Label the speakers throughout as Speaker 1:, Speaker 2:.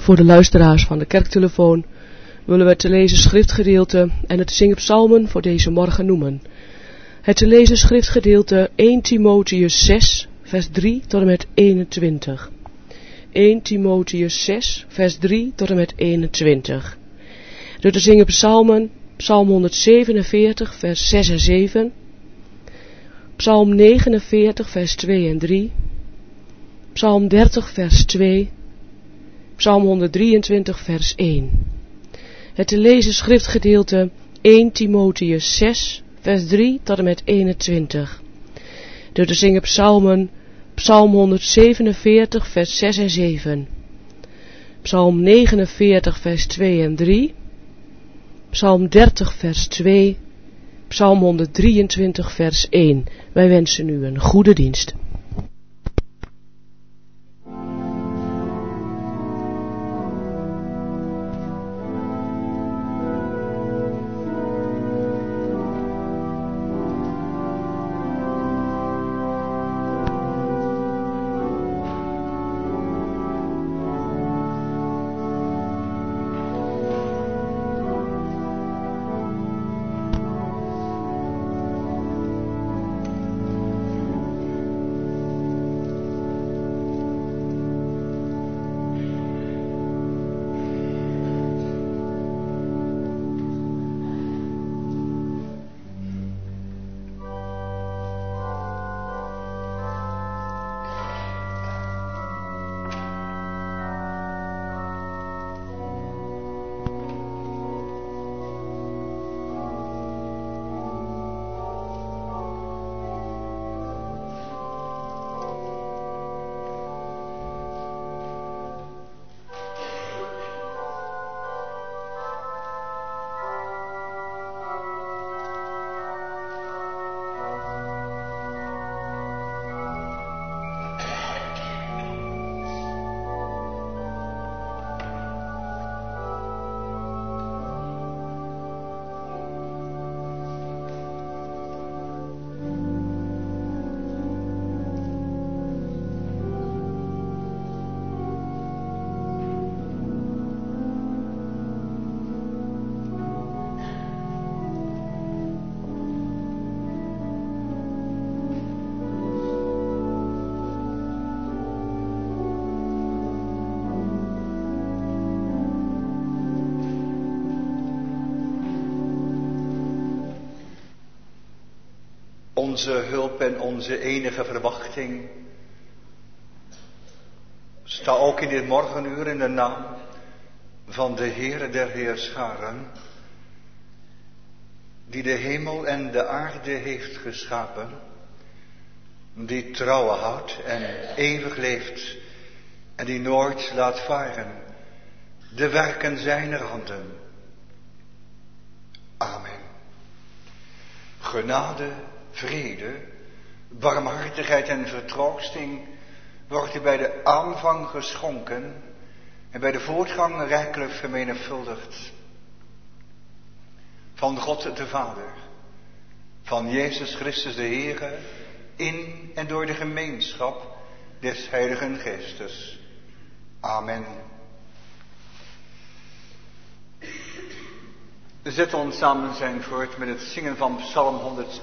Speaker 1: Voor de luisteraars van de kerktelefoon willen we het te lezen schriftgedeelte en het te zingen psalmen voor deze morgen noemen. Het te lezen schriftgedeelte 1 Timotheus 6, vers 3 tot en met 21. 1 Timotheus 6, vers 3 tot en met 21. De te zingen psalmen, psalm 147, vers 6 en 7, psalm 49, vers 2 en 3, psalm 30, vers 2, psalm 123, vers 1. Het te lezen schriftgedeelte 1 Timotheus 6, vers 3 tot en met 21. De te zingen psalmen, psalm 147, vers 6 en 7, psalm 49, vers 2 en 3, psalm 30, vers 2, psalm 123, vers 1. Wij wensen u een goede dienst.
Speaker 2: Onze hulp en onze enige verwachting. Sta ook in dit morgenuur in de naam van de Heere der Heerscharen, die de hemel en de aarde heeft geschapen, die trouw houdt en eeuwig leeft en die nooit laat varen de werken zijner handen. Amen. Genade, vrede, barmhartigheid en vertroosting wordt u bij de aanvang geschonken en bij de voortgang rijkelijk vermenigvuldigd. Van God de Vader, van Jezus Christus de Heere, in en door de gemeenschap des Heiligen Geestes. Amen. Zet ons samen zijn voort met het zingen van Psalm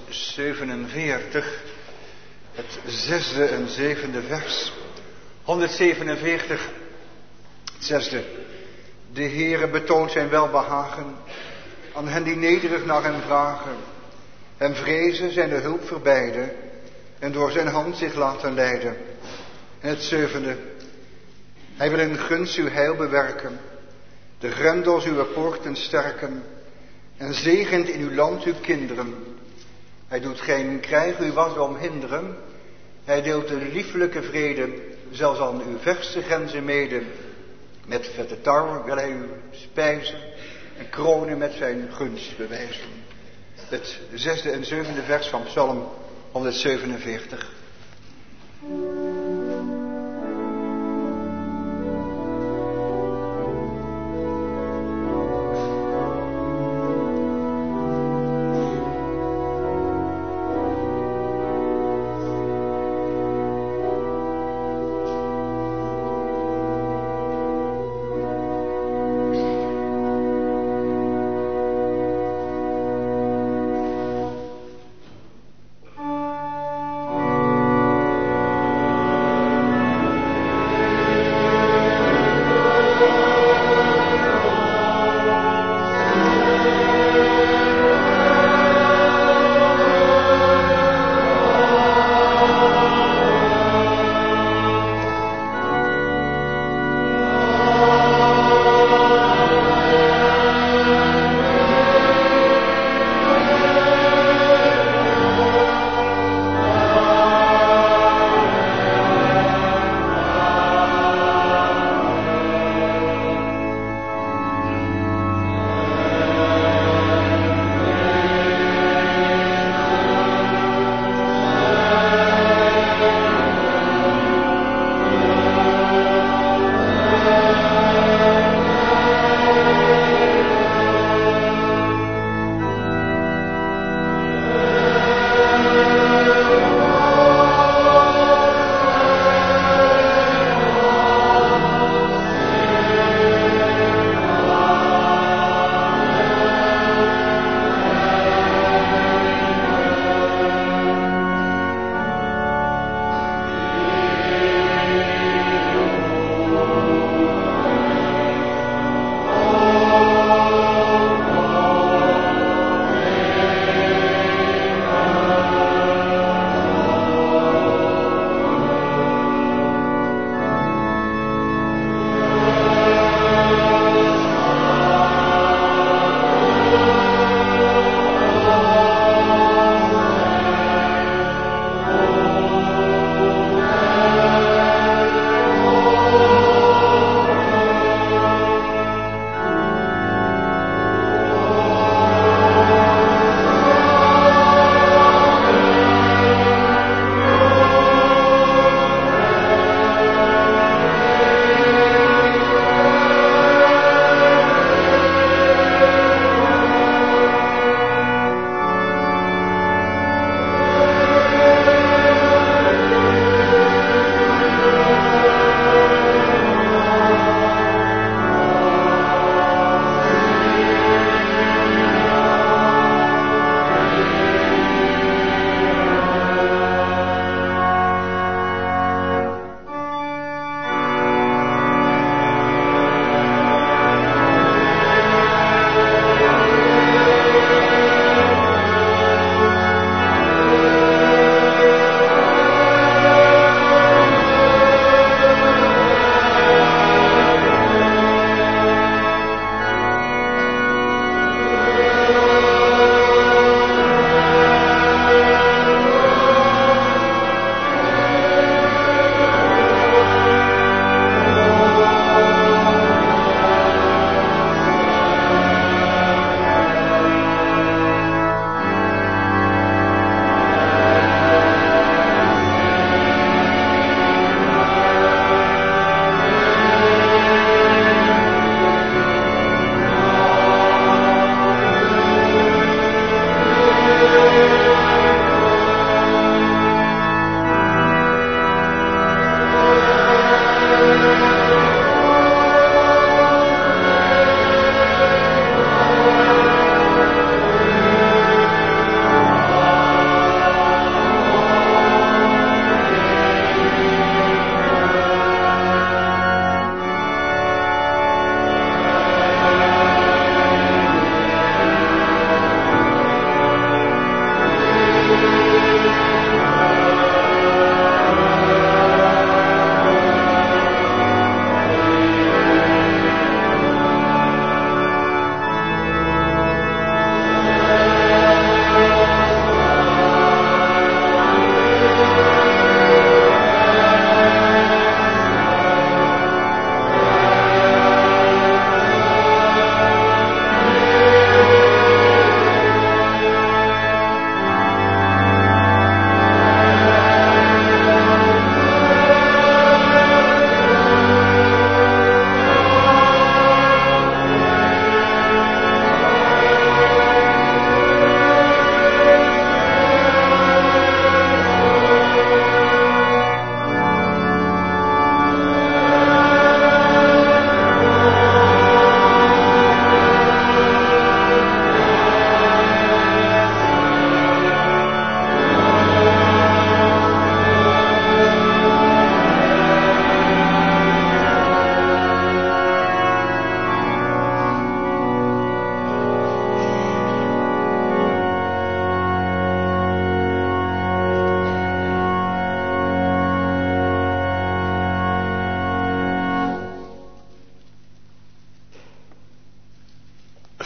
Speaker 2: 147, het 6e en 7e vers. 147, het 6e. De Heere betoont zijn welbehagen aan hen die nederig naar hem vragen. Hem vrezen zijn de hulp verbeiden en door zijn hand zich laten leiden. En het 7e. Hij wil in gunst uw heil bewerken, de grendels uw poorten sterken en zegent in uw land uw kinderen. Hij doet geen krijg uw wasdom hinderen. Hij deelt de lieflijke vrede, zelfs aan uw verste grenzen mede. Met vette tarwe wil hij u spijzen en kronen met zijn gunst bewijzen. Het 6e en 7e vers van Psalm 147.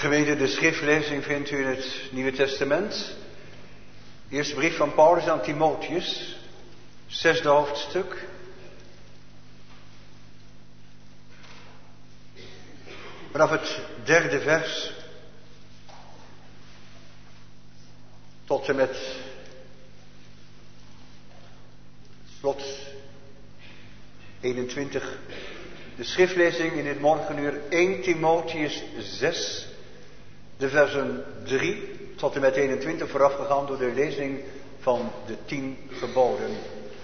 Speaker 2: Gemeente, de schriftlezing vindt u in het Nieuwe Testament. Eerste brief van Paulus aan Timotheus, 6e hoofdstuk. Vanaf het 3e vers tot en met slot 21. De schriftlezing in dit morgenuur 1 Timotheus 6, de versen 3 tot en met 21, voorafgegaan door de lezing van de 10 geboden.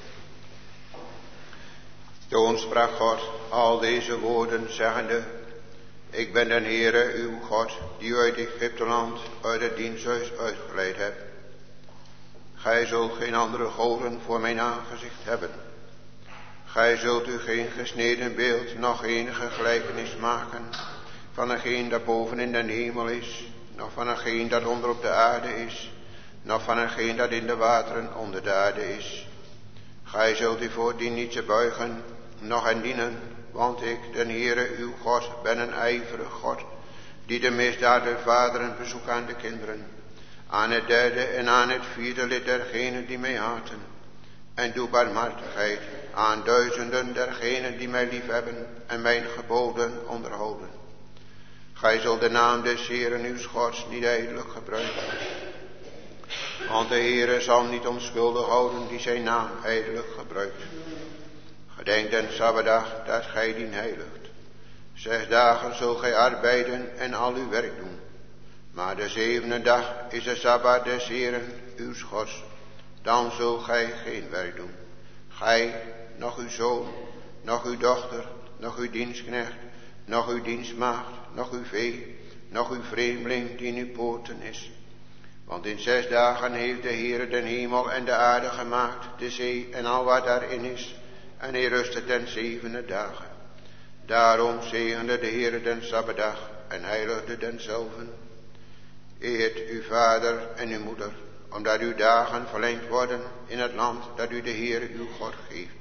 Speaker 3: Toen sprak God al deze woorden, zeggende: Ik ben de Heere, uw God, die u uit Egypteland, uit het diensthuis uitgeleid hebt. Gij zult geen andere goden voor mijn aangezicht hebben. Gij zult u geen gesneden beeld, noch enige gelijkenis maken van hetgeen dat boven in de hemel is, noch van hetgeen dat onder op de aarde is, noch van hetgeen dat in de wateren onder de aarde is. Gij zult u voor die niet te buigen, noch hen dienen, want ik, de Heere uw God, ben een ijverig God, die de misdaad der vaderen bezoekt aan de kinderen, aan het 3e en aan het 4e lid dergenen die mij haten, en doe barmhartigheid aan duizenden dergenen die mij liefhebben en mijn geboden onderhouden. Gij zult de naam des Heeren uws Gods niet ijdelijk gebruiken, want de Heere zal niet onschuldig houden die zijn naam ijdelijk gebruikt. Gedenk den Sabbatdag dat gij dien heiligt. 6 dagen zult gij arbeiden en al uw werk doen, maar de 7e dag is de Sabbat des Heeren uws Gods. Dan zult gij geen werk doen. Gij, noch uw zoon, noch uw dochter, noch uw dienstknecht, noch uw dienstmaagd, noch uw vee, noch uw vreemdeling die in uw poorten is. Want in 6 dagen heeft de Heere den hemel en de aarde gemaakt, de zee en al wat daarin is, en hij rustte ten 7e dagen. Daarom zegende de Heere den Sabbatdag en heiligde denzelven. Eert uw vader en uw moeder, omdat uw dagen verlengd worden in het land dat u de Heere uw God geeft.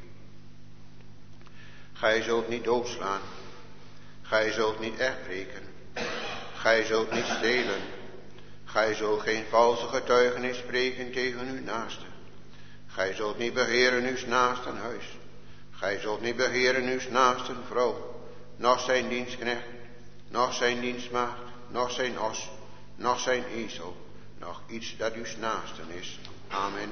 Speaker 3: Gij zult niet doodslaan. Gij zult niet echtbreken. Gij zult niet stelen. Gij zult geen valse getuigenis spreken tegen uw naaste. Gij zult niet begeren uws naasten huis. Gij zult niet begeren uws naasten vrouw, noch zijn dienstknecht, noch zijn dienstmaagd, noch zijn os, noch zijn ezel, noch iets dat uws naasten is. Amen.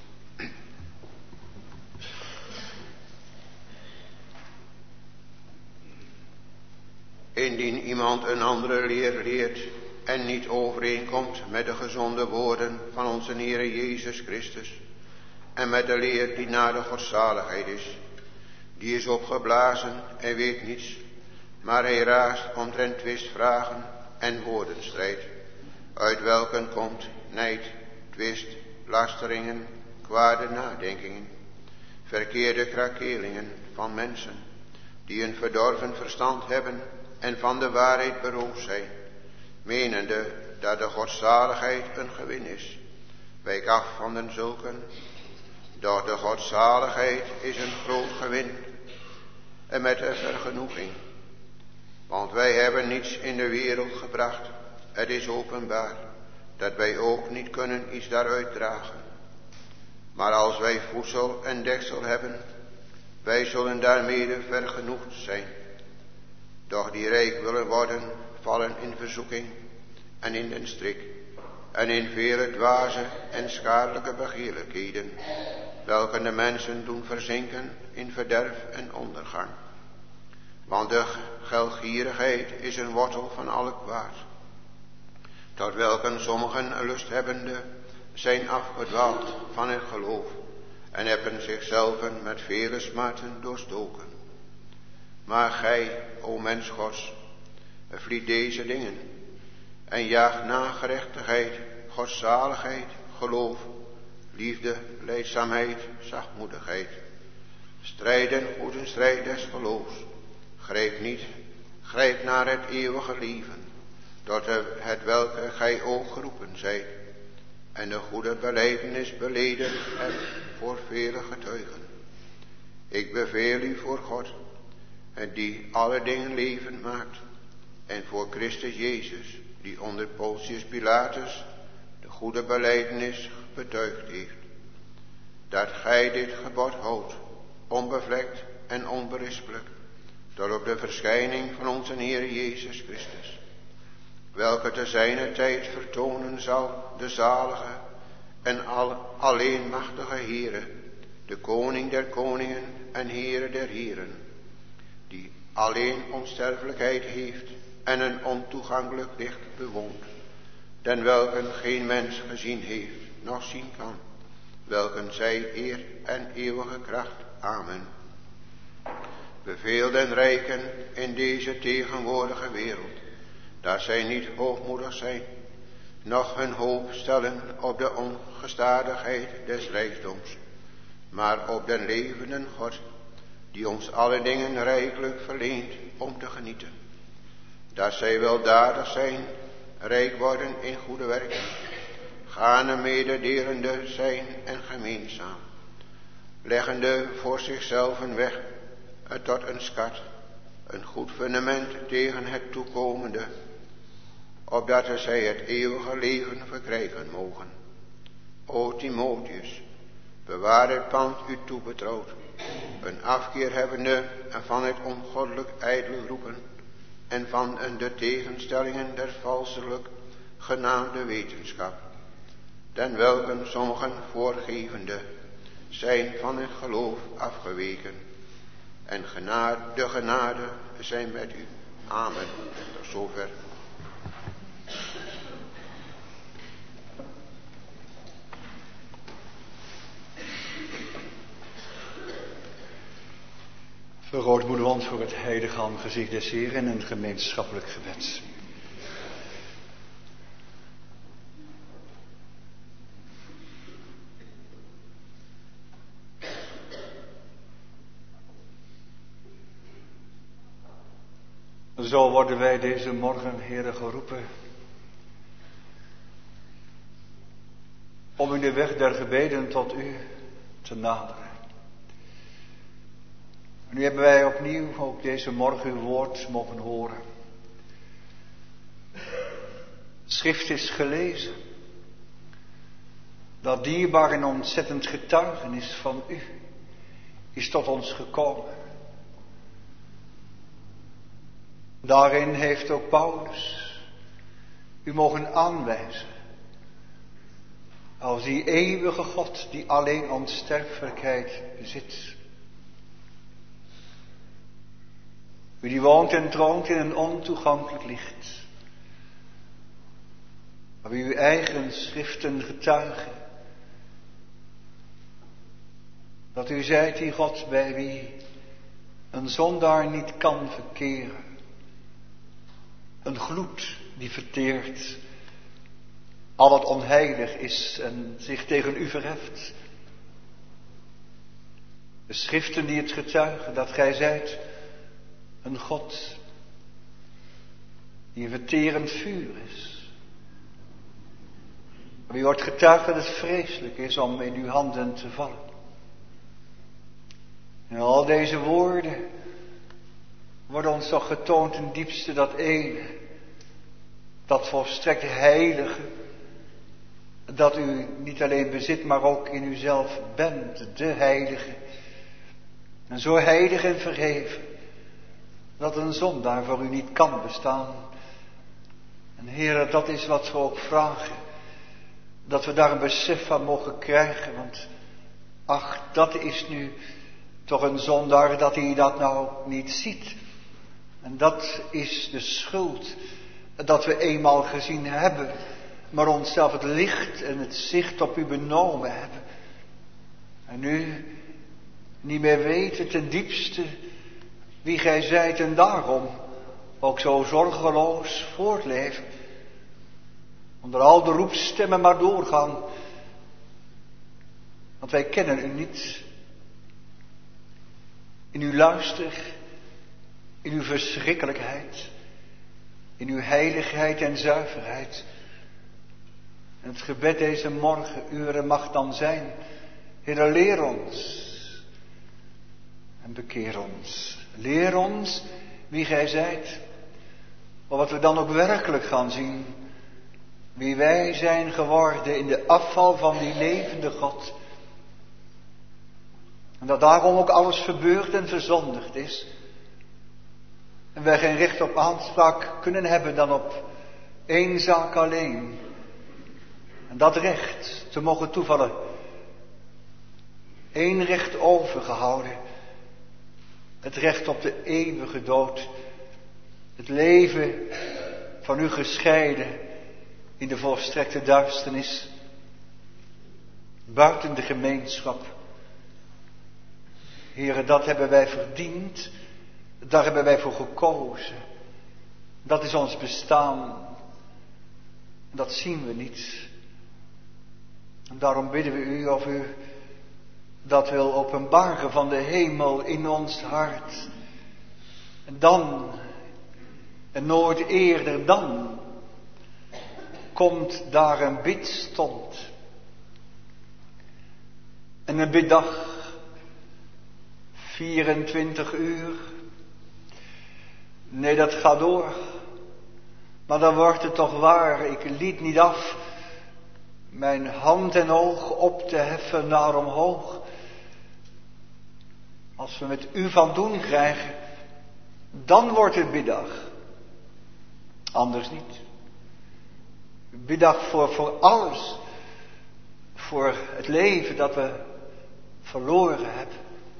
Speaker 3: Indien iemand een andere leer leert en niet overeenkomt met de gezonde woorden van onze Heere Jezus Christus en met de leer die naar de godzaligheid is, die is opgeblazen en weet niets, maar hij raast omtrent twistvragen en woordenstrijd, uit welken komt nijd, twist, lasteringen, kwade nadenkingen, verkeerde krakelingen van mensen, die een verdorven verstand hebben en van de waarheid beroofd zijn, menende dat de godzaligheid een gewin is. Wijk af van den zulken, doch de godzaligheid is een groot gewin en met een vergenoeging. Want wij hebben niets in de wereld gebracht. Het is openbaar dat wij ook niet kunnen iets daaruit dragen. Maar als wij voedsel en deksel hebben, wij zullen daarmede vergenoegd zijn. Doch die rijk willen worden, vallen in verzoeking en in den strik en in vele dwaze en schadelijke begeerlijkheden, welke de mensen doen verzinken in verderf en ondergang. Want de geldgierigheid is een wortel van alle kwaad, tot welke sommigen lusthebbende zijn afgedwaald van het geloof en hebben zichzelf met vele smarten doorstoken. Maar gij, o mens Gods, vliet deze dingen en jaag na gerechtigheid, godzaligheid, geloof, liefde, lijdzaamheid, zachtmoedigheid. Strijd een goede strijd des geloofs. Grijp naar het eeuwige leven, tot het welke gij ook geroepen zijt, en de goede belijdenis beleden hebt voor vele getuigen. Ik beveel u voor God, en die alle dingen levend maakt, en voor Christus Jezus, die onder Pontius Pilatus de goede belijdenis betuigd heeft, dat gij dit gebod houdt, onbevlekt en onberispelijk, tot op de verschijning van onze Heer Jezus Christus, welke te zijner tijd vertonen zal de zalige en alleenmachtige Heere, de Koning der koningen en Heere der heren, die alleen onsterfelijkheid heeft en een ontoegankelijk licht bewoont, den welken geen mens gezien heeft, noch zien kan, welken zij eer en eeuwige kracht. Amen. Beveel den rijken in deze tegenwoordige wereld, dat zij niet hoogmoedig zijn, noch hun hoop stellen op de ongestadigheid des rijkdoms, maar op den levenden God, die ons alle dingen rijkelijk verleent om te genieten. Dat zij weldadig zijn, rijk worden in goede werken, gaande mededelende zijn en gemeenzaam, leggende voor zichzelf een weg tot een schat, een goed fundament tegen het toekomende, opdat zij het eeuwige leven verkrijgen mogen. O Timotheus, bewaar het pand u toebetrouwd, een afkeer hebbende van het ongoddelijk ijdel roepen en van de tegenstellingen der valselijk genaamde wetenschap, den welken sommigen voorgevende zijn van het geloof afgeweken. En de genade zijn met u. Amen. Tot zover.
Speaker 2: Vergroot moederhand voor het heilige aangezicht des Heeren en een gemeenschappelijk gebed. Zo worden wij deze morgen, Heere, geroepen om in de weg der gebeden tot u te naderen. Nu hebben wij opnieuw ook deze morgen uw woord mogen horen. Schrift is gelezen. Dat dierbaar en ontzettend getuigenis van u is tot ons gekomen. Daarin heeft ook Paulus u mogen aanwijzen als die eeuwige God die alleen onsterfelijkheid bezit. U die woont en troont in een ontoegankelijk licht. Maar wie uw eigen schriften getuigen. Dat u zijt die God bij wie een zondaar niet kan verkeren. Een gloed die verteert al wat onheilig is en zich tegen u verheft. De schriften die het getuigen dat gij zijt een God die een verterend vuur is. Wie wordt getuigd dat het vreselijk is om in uw handen te vallen. En al deze woorden worden ons toch getoond ten diepste dat ene, dat volstrekt heilige, dat u niet alleen bezit, maar ook in uzelf bent, de heilige. En zo heilig en verheven, dat een zondaar voor u niet kan bestaan. En Heere, dat is wat we ook vragen. Dat we daar een besef van mogen krijgen. Want ach, dat is nu toch een zondaar dat hij dat nou niet ziet. En dat is de schuld dat we eenmaal gezien hebben. Maar onszelf het licht en het zicht op u benomen hebben. En nu niet meer weten ten diepste wie gij zijt en daarom ook zo zorgeloos voortleven. Onder al de roepstemmen maar doorgaan. Want wij kennen u niet. In uw luister, in uw verschrikkelijkheid, in uw heiligheid en zuiverheid. En het gebed deze morgenuren mag dan zijn: Heere, leer ons en bekeer ons. Leer ons wie gij zijt. Maar wat we dan ook werkelijk gaan zien, wie wij zijn geworden in de afval van die levende God. En dat daarom ook alles verbeurd en verzondigd is. En wij geen recht op aanspraak kunnen hebben dan op één zaak alleen. En dat recht te mogen toevallen. Eén recht overgehouden. Het recht op de eeuwige dood. Het leven van u gescheiden in de volstrekte duisternis. Buiten de gemeenschap. Heere, dat hebben wij verdiend. Daar hebben wij voor gekozen. Dat is ons bestaan. Dat zien we niet. En daarom bidden we u of u dat wil openbaren van de hemel in ons hart. En dan, en nooit eerder dan, komt daar een bidstond. En een biddag, 24 uur. Nee, dat gaat door. Maar dan wordt het toch waar, ik liet niet af mijn hand en oog op te heffen naar omhoog. Als we met u van doen krijgen, dan wordt het biddag. Anders niet. Biddag voor alles. Voor het leven dat we verloren hebben.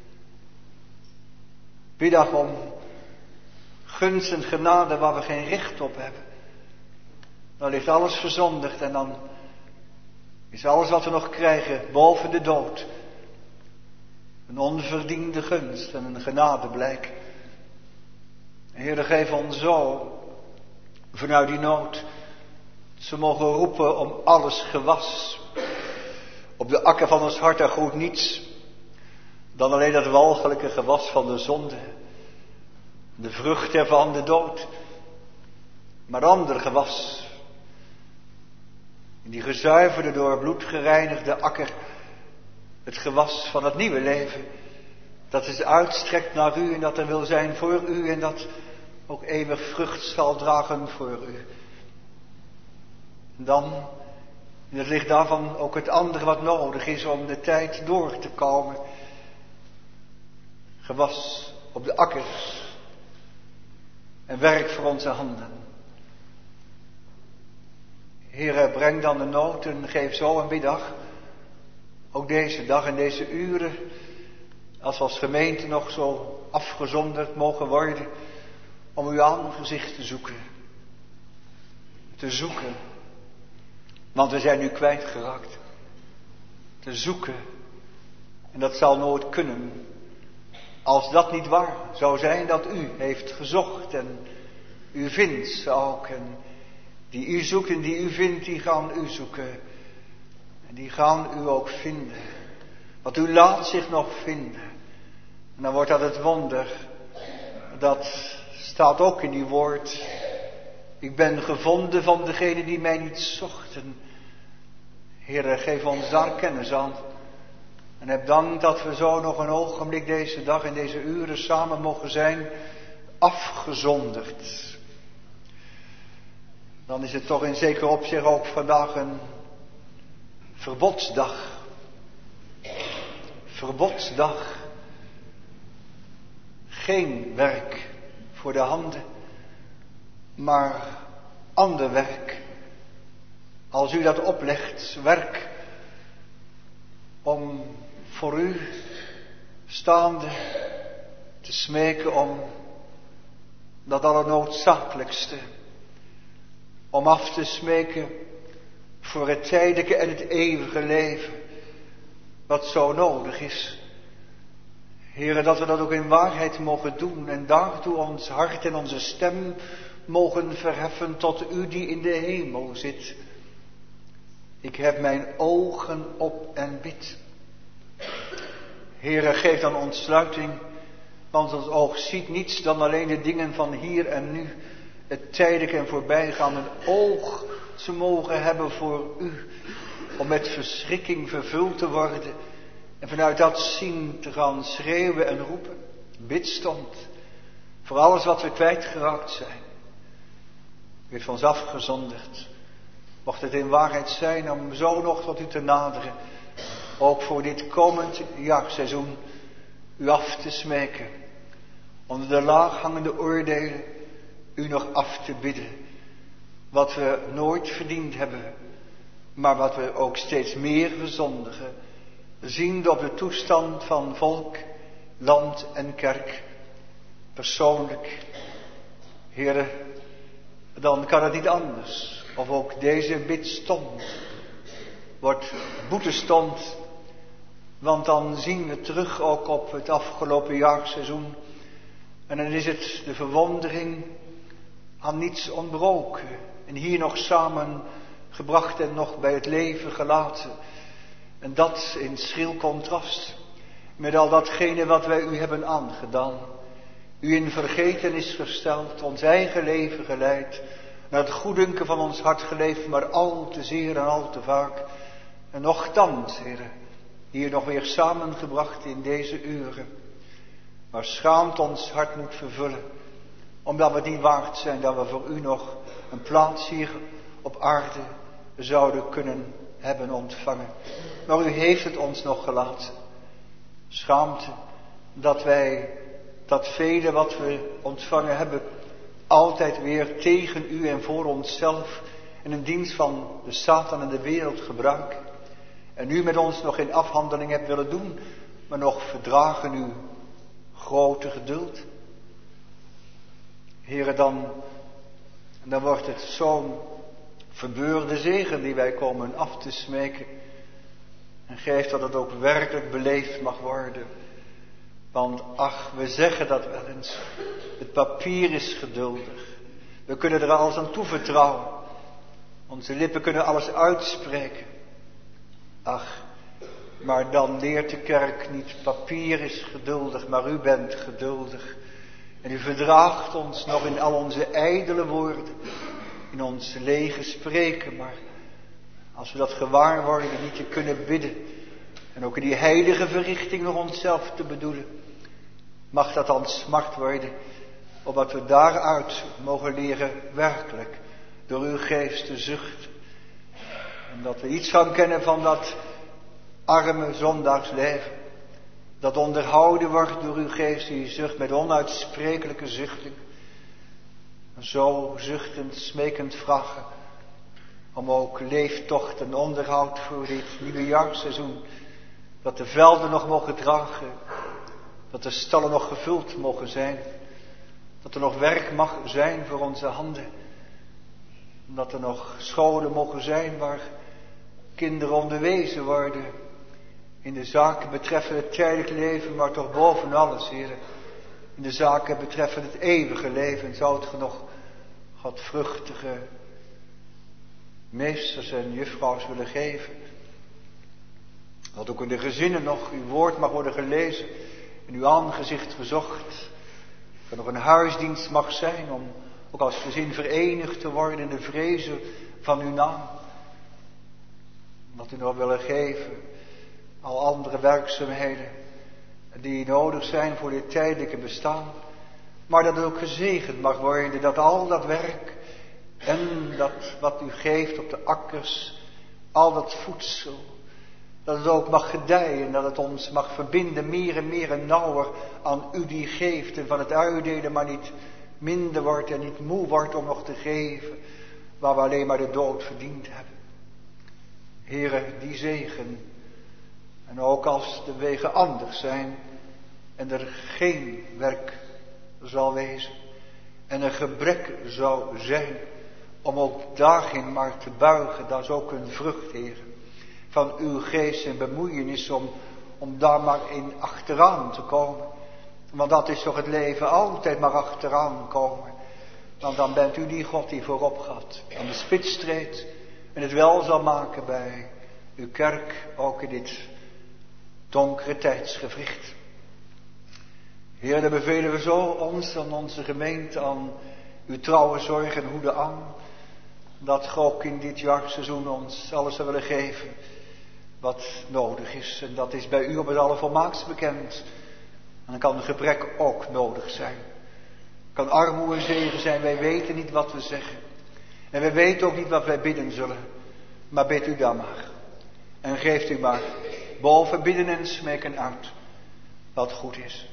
Speaker 2: Biddag om gunst en genade waar we geen recht op hebben. Dan ligt alles verzondigd en dan is alles wat we nog krijgen boven de dood. Een onverdiende gunst en een genadeblijk. Heer, geef ons zo, vanuit die nood, ze mogen roepen om alles gewas. Op de akker van ons hart daar groeit niets dan alleen dat walgelijke gewas van de zonde. De vrucht ervan de dood. Maar ander gewas. In die gezuiverde, door bloed gereinigde akker. Het gewas van het nieuwe leven. Dat zich uitstrekt naar u en dat er wil zijn voor u. En dat ook eeuwig vrucht zal dragen voor u. En dan, in het licht daarvan, ook het andere wat nodig is om de tijd door te komen. Gewas op de akkers. En werk voor onze handen. Heere, breng dan de nood en geef zo een middag. Ook deze dag en deze uren. Als we als gemeente nog zo afgezonderd mogen worden. Om uw aangezicht te zoeken. Te zoeken. Want we zijn nu kwijtgeraakt. Te zoeken. En dat zal nooit kunnen. Als dat niet waar zou zijn dat u heeft gezocht en u vindt ze ook. En die u zoekt en die u vindt, die gaan u zoeken. En die gaan u ook vinden. Want u laat zich nog vinden. En dan wordt dat het wonder. Dat staat ook in uw woord. Ik ben gevonden van degene die mij niet zochten. Heere, geef ons daar kennis aan. En heb dank dat we zo nog een ogenblik deze dag en deze uren samen mogen zijn, afgezonderd. Dan is het toch in zeker opzicht ook vandaag een verbodsdag. Verbodsdag. Geen werk voor de handen, maar ander werk. Als u dat oplegt, werk om voor u staande te smeken om dat allernoodzakelijkste. Om af te smeken voor het tijdelijke en het eeuwige leven. Wat zo nodig is. Heere, dat we dat ook in waarheid mogen doen. En daartoe ons hart en onze stem mogen verheffen tot u die in de hemel zit. Ik heb mijn ogen op en bid. Heere, geef dan ontsluiting, want ons oog ziet niets dan alleen de dingen van hier en nu. Het tijdelijke en voorbijgaande oog te mogen hebben voor u. Om met verschrikking vervuld te worden. En vanuit dat zien te gaan schreeuwen en roepen. Bidstond. Voor alles wat we kwijtgeraakt zijn. U heeft ons afgezonderd. Mocht het in waarheid zijn om zo nog tot u te naderen. Ook voor dit komend jaarseizoen u af te smeken. Onder de laaghangende oordelen u nog af te bidden. Wat we nooit verdiend hebben. Maar wat we ook steeds meer verzondigen. Ziende op de toestand van volk, land en kerk. Persoonlijk. Heere, dan kan het niet anders. Of ook deze bidstond wordt boetestond. Want dan zien we terug ook op het afgelopen jaarseizoen. En dan is het de verwondering aan niets ontbroken. En hier nog samen gebracht en nog bij het leven gelaten. En dat in schril contrast met al datgene wat wij u hebben aangedaan. U in vergetenis gesteld, ons eigen leven geleid. Naar het goeddunken van ons hart geleefd, maar al te zeer en al te vaak. En nochtans, Heere, hier nog weer samengebracht in deze uren. Maar schaamt ons hart moet vervullen. Omdat we het niet waard zijn dat we voor u nog een plaats hier op aarde zouden kunnen hebben ontvangen. Maar u heeft het ons nog gelaten. Schaamte dat wij dat vele wat we ontvangen hebben altijd weer tegen u en voor onszelf in een dienst van de Satan en de wereld gebruiken. En u met ons nog geen afhandeling hebt willen doen, maar nog verdragen uw grote geduld. Heere, dan wordt het zo'n verbeurde zegen die wij komen af te smeken. En geef dat het ook werkelijk beleefd mag worden. Want ach, we zeggen dat wel eens. Het papier is geduldig. We kunnen er alles aan toevertrouwen. Onze lippen kunnen alles uitspreken. Ach, maar dan leert de kerk niet papier is geduldig, maar u bent geduldig. En u verdraagt ons nog in al onze ijdele woorden. In ons lege spreken, maar als we dat gewaar worden niet te kunnen bidden. En ook in die heilige verrichting nog onszelf te bedoelen. Mag dat dan smart worden, opdat we daaruit mogen leren werkelijk door uw geest te zuchten. En dat we iets gaan kennen van dat arme zondaagsleven. Dat onderhouden wordt door uw geest die zucht met onuitsprekelijke zuchting. Zo zuchtend, smekend vragen om ook leeftocht en onderhoud voor dit nieuwe jaarseizoen. Dat de velden nog mogen dragen. Dat de stallen nog gevuld mogen zijn. Dat er nog werk mag zijn voor onze handen. Dat er nog scholen mogen zijn waar kinderen onderwezen worden. In de zaken betreffende het tijdelijk leven, maar toch boven alles, Heer. In de zaken betreffende het eeuwige leven. Zou het nog godvruchtige meesters en juffrouws willen geven. Dat ook in de gezinnen nog uw woord mag worden gelezen. In uw aangezicht gezocht. Dat er nog een huisdienst mag zijn om ook als gezin verenigd te worden in de vrezen van uw naam. Dat u nog willen geven. Al andere werkzaamheden die nodig zijn voor dit tijdelijke bestaan. Maar dat het ook gezegend mag worden dat al dat werk en dat wat u geeft op de akkers, al dat voedsel, dat het ook mag gedijen, dat het ons mag verbinden meer en meer en nauwer aan u die geeft en van het uitdelen maar niet minder wordt en niet moe wordt om nog te geven, waar we alleen maar de dood verdiend hebben. Heere, die zegen. En ook als de wegen anders zijn en er geen werk zal wezen en een gebrek zou zijn om ook daarin maar te buigen, dat is ook een vrucht, Heer, van uw geest en bemoeienis om daar maar in achteraan te komen. Want dat is toch het leven, altijd maar achteraan komen. Want dan bent u die God die voorop gaat, aan de spits treedt en het wel zal maken bij uw kerk, ook in dit donkere tijdsgewricht. Heer, dan bevelen we zo ons en onze gemeente aan uw trouwe zorg en hoede aan, dat Gij ook in dit jaarseizoen ons alles zou willen geven wat nodig is. En dat is bij u op het allervolmaakst bekend. En dan kan een gebrek ook nodig zijn. Kan armoede zegen zijn, wij weten niet wat we zeggen. En wij weten ook niet wat wij bidden zullen. Maar bid u dan maar. En geeft u maar boven bidden en smeken uit wat goed is.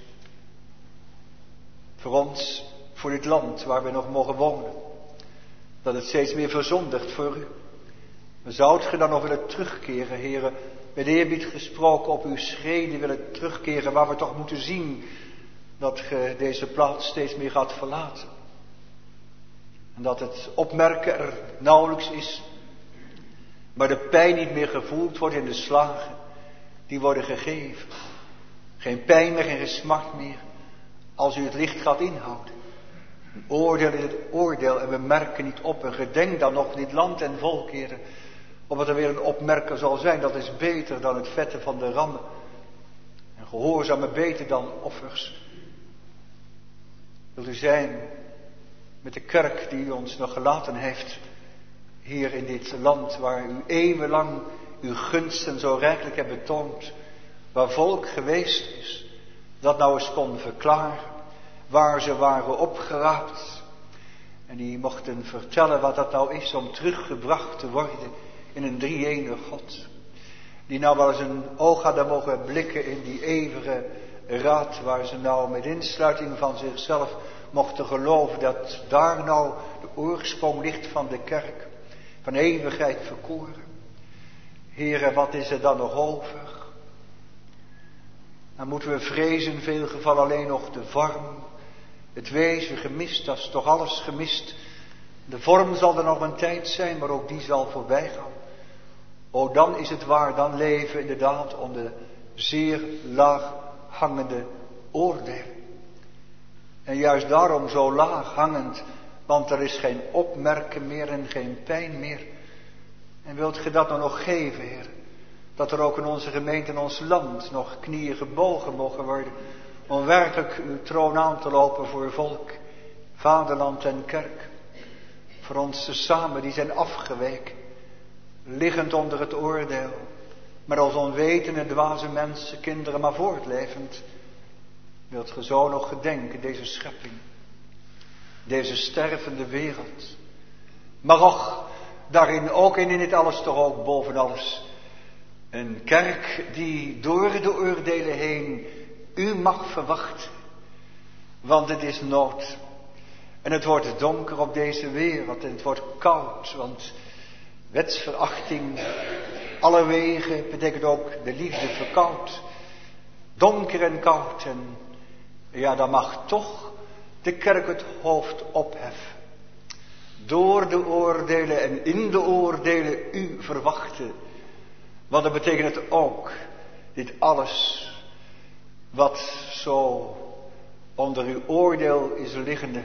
Speaker 2: Voor ons, voor dit land waar we nog mogen wonen. Dat het steeds meer verzondigt voor u. Zoudt ge dan nog willen terugkeren, heren, met eerbied gesproken op uw schreden willen terugkeren, waar we toch moeten zien dat ge deze plaats steeds meer gaat verlaten. En dat het opmerken er nauwelijks is, maar de pijn niet meer gevoeld wordt in de slagen die worden gegeven. Geen pijn meer, geen smart meer, als u het licht gaat inhouden. Een oordeel is het oordeel en we merken niet op en gedenk dan nog dit land en volk, heren. Omdat er weer een opmerker zal zijn, dat is beter dan het vetten van de rammen. En gehoorzamen beter dan offers. Wilt u zijn met de kerk die u ons nog gelaten heeft, hier in dit land waar u eeuwenlang uw gunsten zo rijkelijk hebt betoond, waar volk geweest is, dat nou eens kon verklaren, waar ze waren opgeraapt. En die mochten vertellen wat dat nou is om teruggebracht te worden in een drie-enige God. Die nou wel eens een oog hadden mogen blikken in die eeuwige raad, waar ze nou met insluiting van zichzelf mochten geloven dat daar nou de oorsprong ligt van de kerk, van eeuwigheid verkoren. Heren, wat is er dan nog over? Dan moeten we vrezen in veel gevallen alleen nog de vorm. Het wezen gemist, dat is toch alles gemist. De vorm zal er nog een tijd zijn, maar ook die zal voorbij gaan. O, dan is het waar, dan leven we inderdaad onder zeer laag hangende oordelen. En juist daarom zo laag hangend, want er is geen opmerken meer en geen pijn meer. En wilt ge dat nou nog geven, Heer? Dat er ook in onze gemeente, in ons land, nog knieën gebogen mogen worden, om werkelijk uw troon aan te lopen voor volk, vaderland en kerk. Voor ons tezamen, die zijn afgeweken, liggend onder het oordeel, maar als onwetende dwaze mensen, kinderen, maar voortlevend. Wilt ge zo nog gedenken, deze schepping, deze stervende wereld. Maar och, daarin ook en in dit alles toch ook boven alles. Een kerk die door de oordelen heen u mag verwachten. Want het is nood. En het wordt donker op deze wereld en het wordt koud. Want wetsverachting, alle wegen betekent ook de liefde verkoud. Donker en koud. En ja, dan mag toch de kerk het hoofd opheffen. Door de oordelen en in de oordelen u verwachten. Want dat betekent het ook, dit alles wat zo onder uw oordeel is liggende.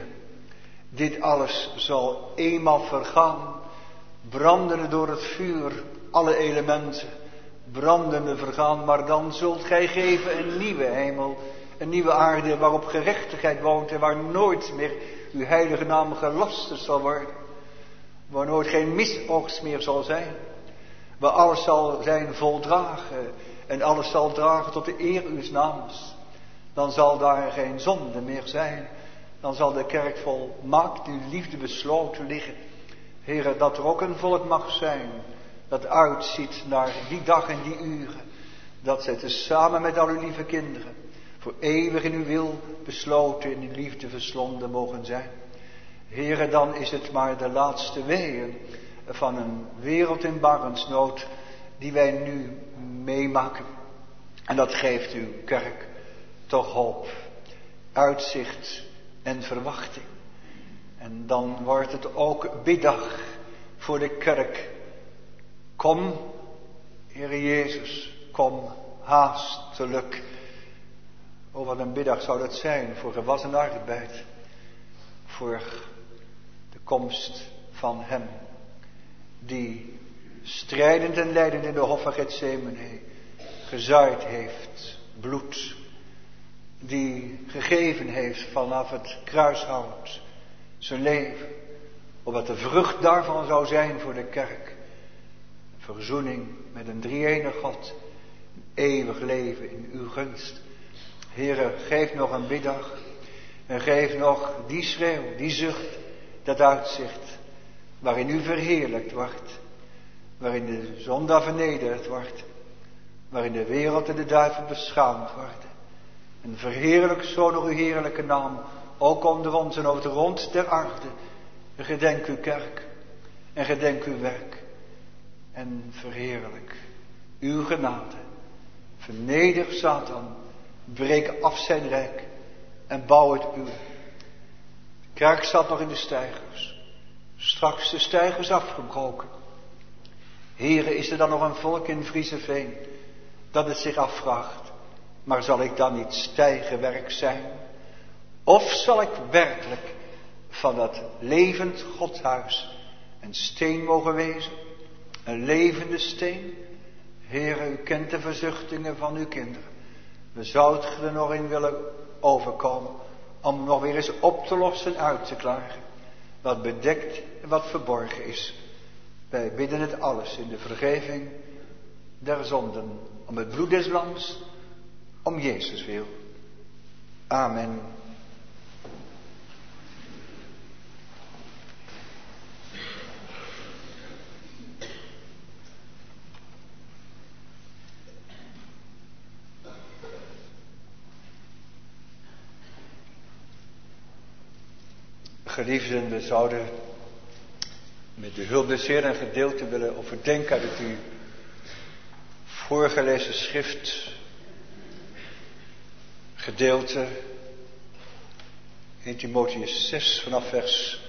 Speaker 2: Dit alles zal eenmaal vergaan, brandende door het vuur, alle elementen, brandende vergaan. Maar dan zult gij geven een nieuwe hemel, een nieuwe aarde waarop gerechtigheid woont en waar nooit meer uw heilige naam gelasterd zal worden. Waar nooit geen misoogst meer zal zijn. Waar alles zal zijn voldragen en alles zal dragen tot de eer uws naams. Dan zal daar geen zonde meer zijn. Dan zal de kerk volmaakt uw liefde besloten liggen. Heere, dat er ook een volk mag zijn dat uitziet naar die dag en die uren. Dat zij tezamen met al uw lieve kinderen voor eeuwig in uw wil besloten in uw liefde verslonden mogen zijn. Heere, dan is het maar de laatste weeën van een wereld in barrensnood die wij nu meemaken. En dat geeft uw kerk toch hoop, uitzicht en verwachting. En dan wordt het ook biddag voor de kerk. Kom, Heere Jezus, kom haastelijk. Oh, wat een biddag zou dat zijn voor gewassen arbeid. Voor de komst van hem die strijdend en lijdend in de hof van Gethsemane gezaaid heeft bloed, die gegeven heeft vanaf het kruishout zijn leven, opdat de vrucht daarvan zou zijn voor de kerk. Verzoening met een drie-enige God, een eeuwig leven in uw gunst. Heere, geef nog een biddag en geef nog die schreeuw, die zucht, dat uitzicht waarin u verheerlijkt wordt. waarin de zondaar vernederd wordt, waarin de wereld en de duivel beschaamd worden. En verheerlijk zo nog uw heerlijke naam, ook onder ons en over de rond der aarde. En gedenk uw kerk en gedenk uw werk en verheerlijk uw genade. Verneder Satan, breek af zijn rijk en bouw het uwe. De kerk staat nog in de steigers, straks de steigers afgebroken. Heere, is er dan nog een volk in Vriezeveen dat het zich afvraagt, maar zal ik dan niet stijgenwerk zijn? Of zal ik werkelijk van dat levend Godshuis een steen mogen wezen? Een levende steen? Heere, u kent de verzuchtingen van uw kinderen. We zouden er nog in willen overkomen om nog weer eens op te lossen en uit te klaren wat bedekt en wat verborgen is. Wij bidden het alles in de vergeving der zonden, om het bloed des lams, om Jezus wil. Amen. Geliefden, we zouden met de hulp des Heeren een gedeelte willen overdenken uit het u voorgelezen schrift. Gedeelte 1 Timotheüs 6 vanaf vers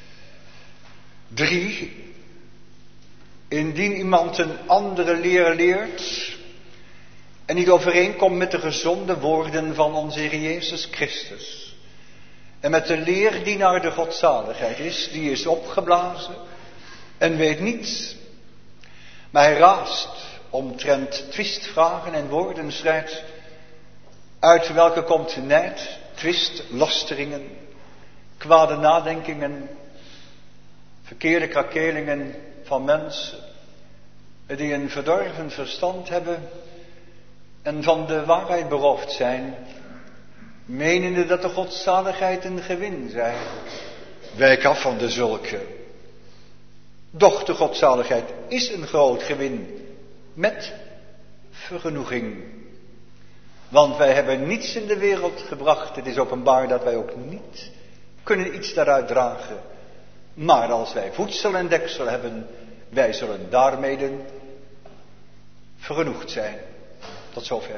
Speaker 2: 3. Indien iemand een andere leer leert en niet overeenkomt met de gezonde woorden van onze Heer Jezus Christus en met de leer die naar de godzaligheid is, die is opgeblazen en weet niets, maar hij raast omtrent twistvragen en woordenstrijd, uit welke komt nijd, twist, lasteringen, kwade nadenkingen, verkeerde krakelingen van mensen die een verdorven verstand hebben en van de waarheid beroofd zijn, menende dat de godzaligheid een gewin zij. Wijk af van de zulke. Doch de godzaligheid is een groot gewin, met vergenoeging. Want wij hebben niets in de wereld gebracht. Het is openbaar dat wij ook niet kunnen iets daaruit dragen. Maar als wij voedsel en deksel hebben, wij zullen daarmee vergenoegd zijn. Tot zover.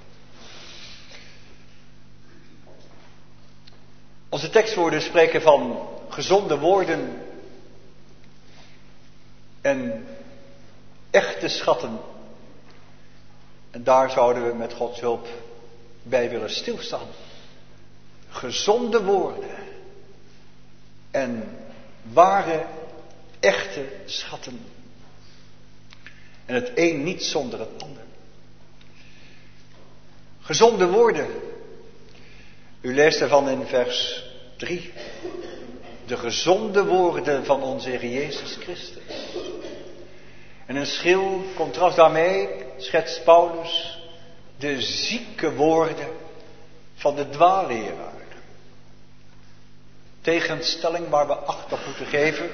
Speaker 2: Onze tekstwoorden spreken van gezonde woorden en echte schatten. En daar zouden we met Gods hulp bij willen stilstaan. Gezonde woorden en ware, echte schatten. En het een niet zonder het ander. Gezonde woorden. U leest ervan in vers 3. De gezonde woorden van onze Heer Jezus Christus. En een schil contrast daarmee schetst Paulus de zieke woorden van de dwaalleraar. Tegenstelling waar we acht op moeten geven.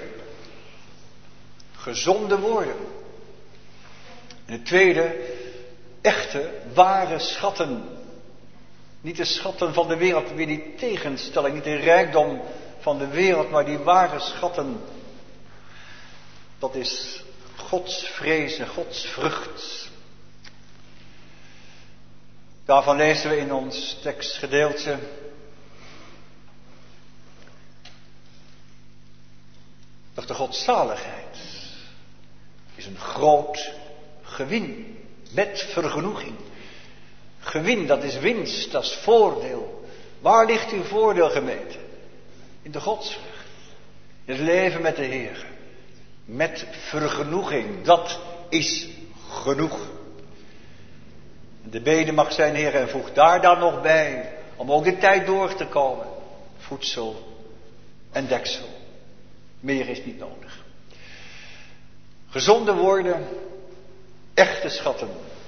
Speaker 2: Gezonde woorden. En het tweede, echte, ware schatten. Niet de schatten van de wereld, weer die tegenstelling, niet de rijkdom van de wereld, maar die ware schatten. Dat is Gods vrees en Gods vrucht. Daarvan lezen we in ons tekstgedeelte. Dat de godzaligheid is een groot gewin, met vergenoeging. Gewin, dat is winst, dat is voordeel. Waar ligt uw voordeel gemeten? In de godsvrucht. In het leven met de Heer. Met vergenoeging, dat is genoeg. De bede mag zijn, Heer, en voeg daar dan nog bij, om ook de tijd door te komen. Voedsel en deksel. Meer is niet nodig. Gezonde woorden, echte schatten.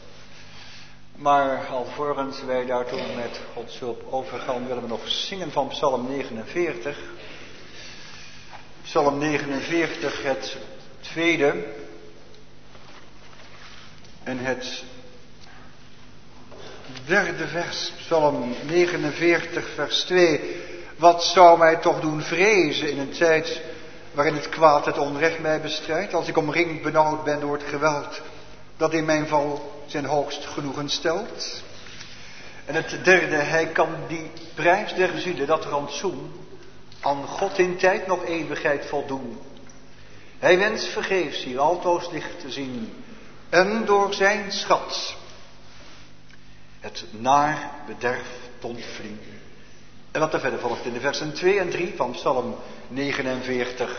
Speaker 2: Maar alvorens wij daartoe met Gods hulp overgaan, willen we nog zingen van Psalm 49. Psalm 49, het tweede. En het derde vers, Psalm 49, vers 2. Wat zou mij toch doen vrezen in een tijd waarin het kwaad het onrecht mij bestrijdt, als ik omringd benauwd ben door het geweld dat in mijn val zijn hoogst genoegen stelt. En het derde, hij kan die prijs der zielen, dat rantsoen, aan God in tijd nog eeuwigheid voldoen. Hij wenst vergeefs hier altoos licht te zien en door zijn schat het naar bederf te ontvlien. En wat er verder volgt in de versen 2 en 3 van Psalm 49.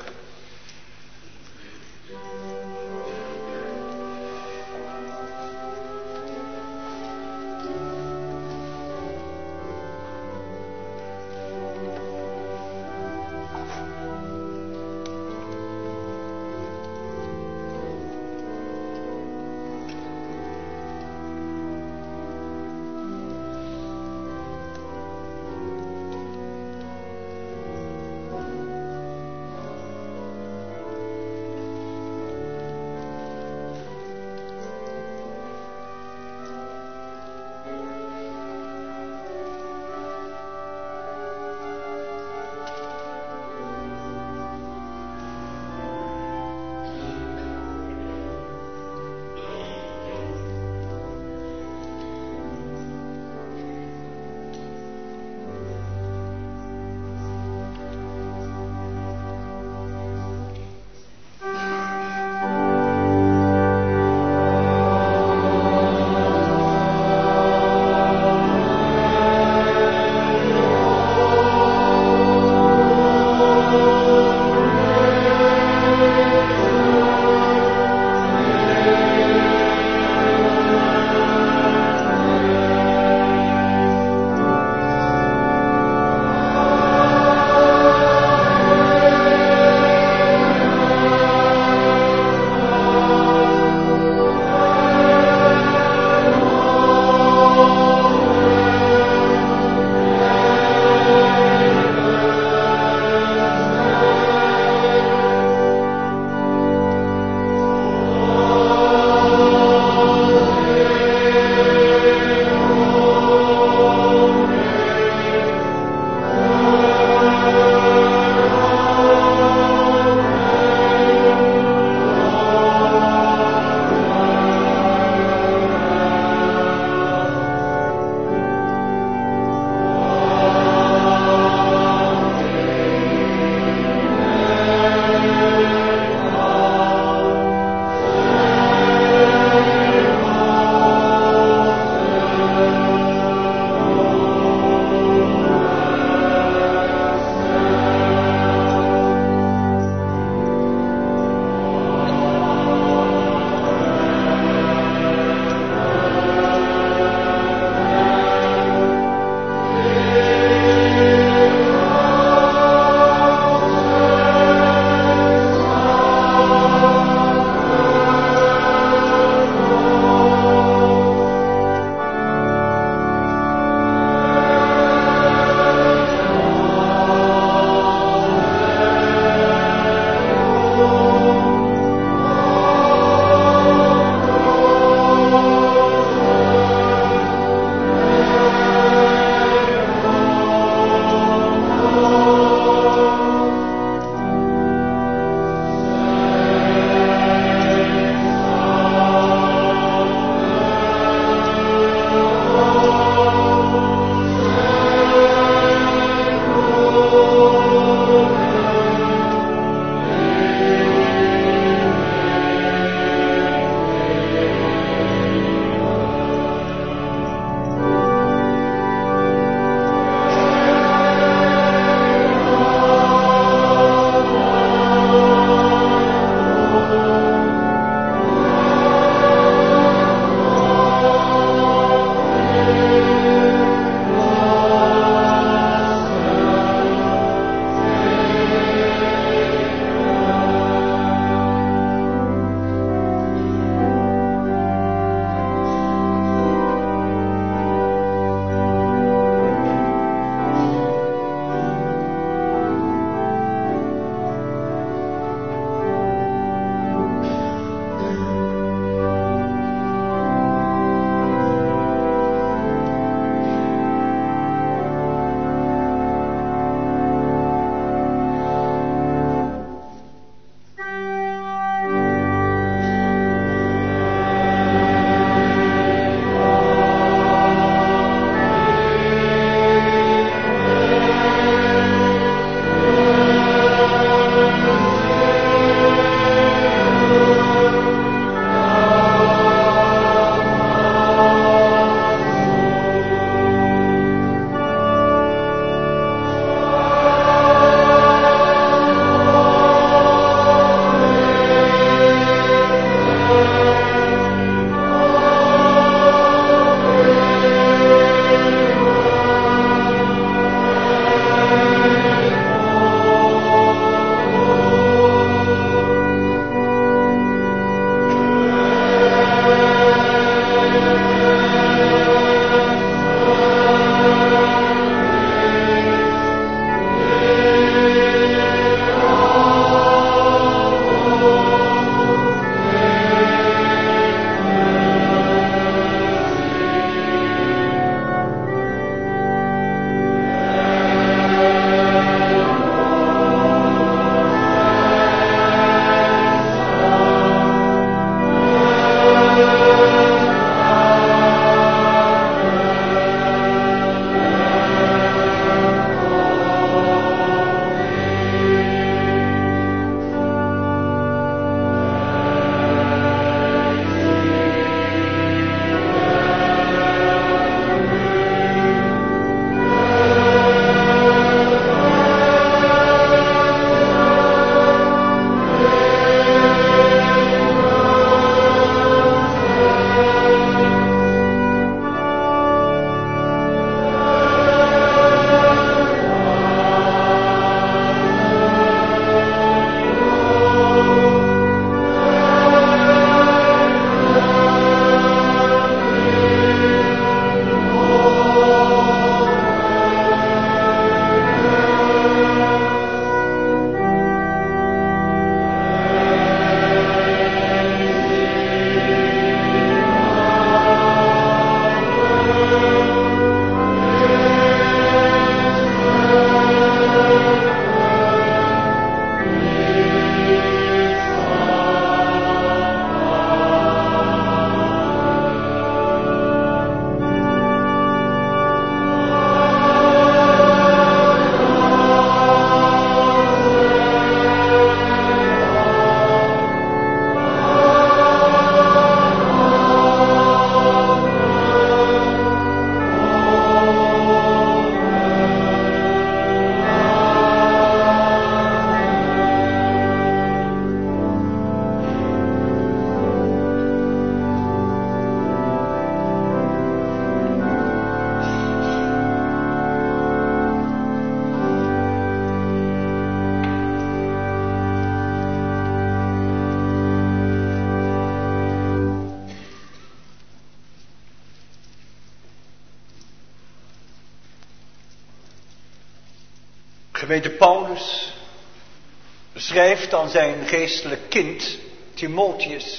Speaker 2: Gemeente Paulus schrijft aan zijn geestelijk kind Timotheus.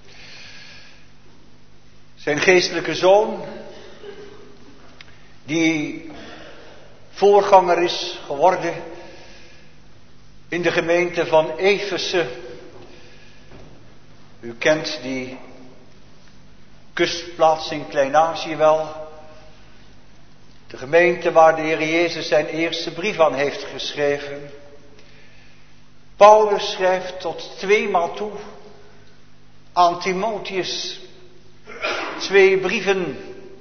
Speaker 2: Zijn geestelijke zoon, die voorganger is geworden in de gemeente van Efeze. U kent die kustplaats in Klein-Azië wel. De gemeente waar de Heer Jezus zijn eerste brief aan heeft geschreven. Paulus schrijft tot 2 maal toe aan Timotheus 2 brieven.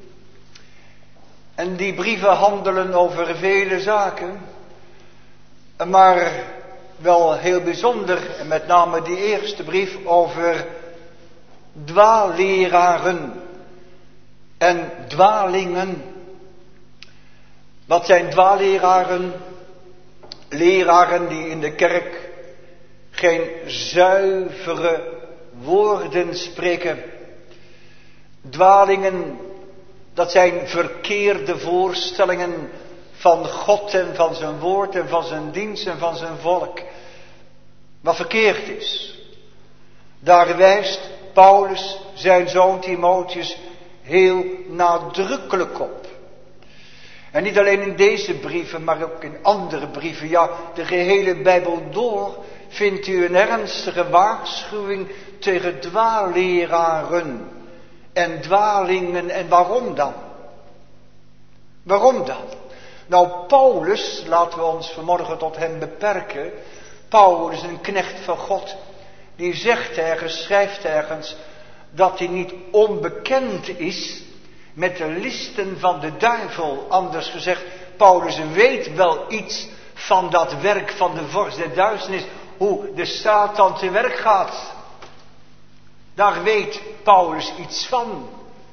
Speaker 2: En die brieven handelen over vele zaken. Maar wel heel bijzonder, en met name die eerste brief over dwaalleraren en dwalingen. Wat zijn dwaalleraren? Leraren die in de kerk geen zuivere woorden spreken. Dwalingen, dat zijn verkeerde voorstellingen van God en van zijn woord en van zijn dienst en van zijn volk. Wat verkeerd is. Daar wijst Paulus zijn zoon Timotheus heel nadrukkelijk op. En niet alleen in deze brieven, maar ook in andere brieven. Ja, de gehele Bijbel door vindt u een ernstige waarschuwing tegen dwaalleraren en dwalingen. En waarom dan? Waarom dan? Nou, Paulus, laten we ons vanmorgen tot hem beperken. Paulus, een knecht van God, die zegt ergens, schrijft ergens, dat hij niet onbekend is met de listen van de duivel. Anders gezegd, Paulus weet wel iets van dat werk van de vorst der duisternis, hoe de Satan te werk gaat. Daar weet Paulus iets van.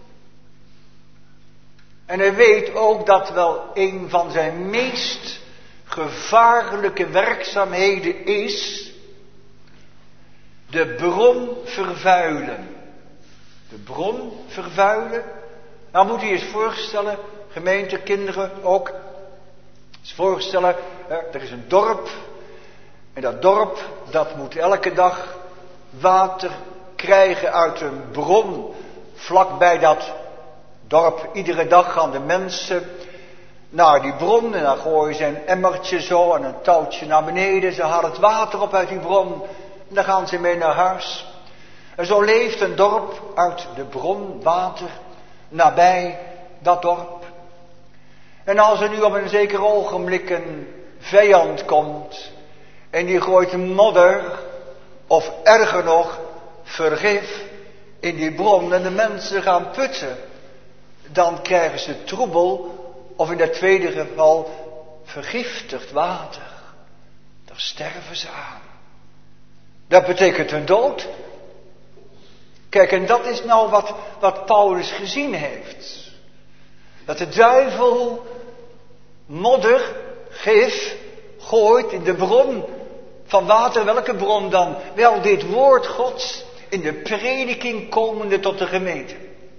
Speaker 2: En hij weet ook dat wel een van zijn meest gevaarlijke werkzaamheden is de bron vervuilen. De bron vervuilen. Nou moet u eens voorstellen, gemeente, kinderen ook. Eens voorstellen, er is een dorp. En dat dorp, dat moet elke dag water krijgen uit een bron. Vlakbij dat dorp, iedere dag gaan de mensen naar die bron. En dan gooien ze een emmertje zo en een touwtje naar beneden. Ze halen het water op uit die bron. En dan gaan ze mee naar huis. En zo leeft een dorp uit de bron water nabij dat dorp. En als er nu op een zeker ogenblik een vijand komt en die gooit modder of erger nog vergif in die bron en de mensen gaan putten, dan krijgen ze troebel of in dat tweede geval vergiftigd water. Daar sterven ze aan. Dat betekent hun dood. Kijk, en dat is nou wat Paulus gezien heeft. Dat de duivel modder, gif, gooit in de bron van water. Welke bron dan? Wel, dit woord Gods in de prediking komende tot de gemeente.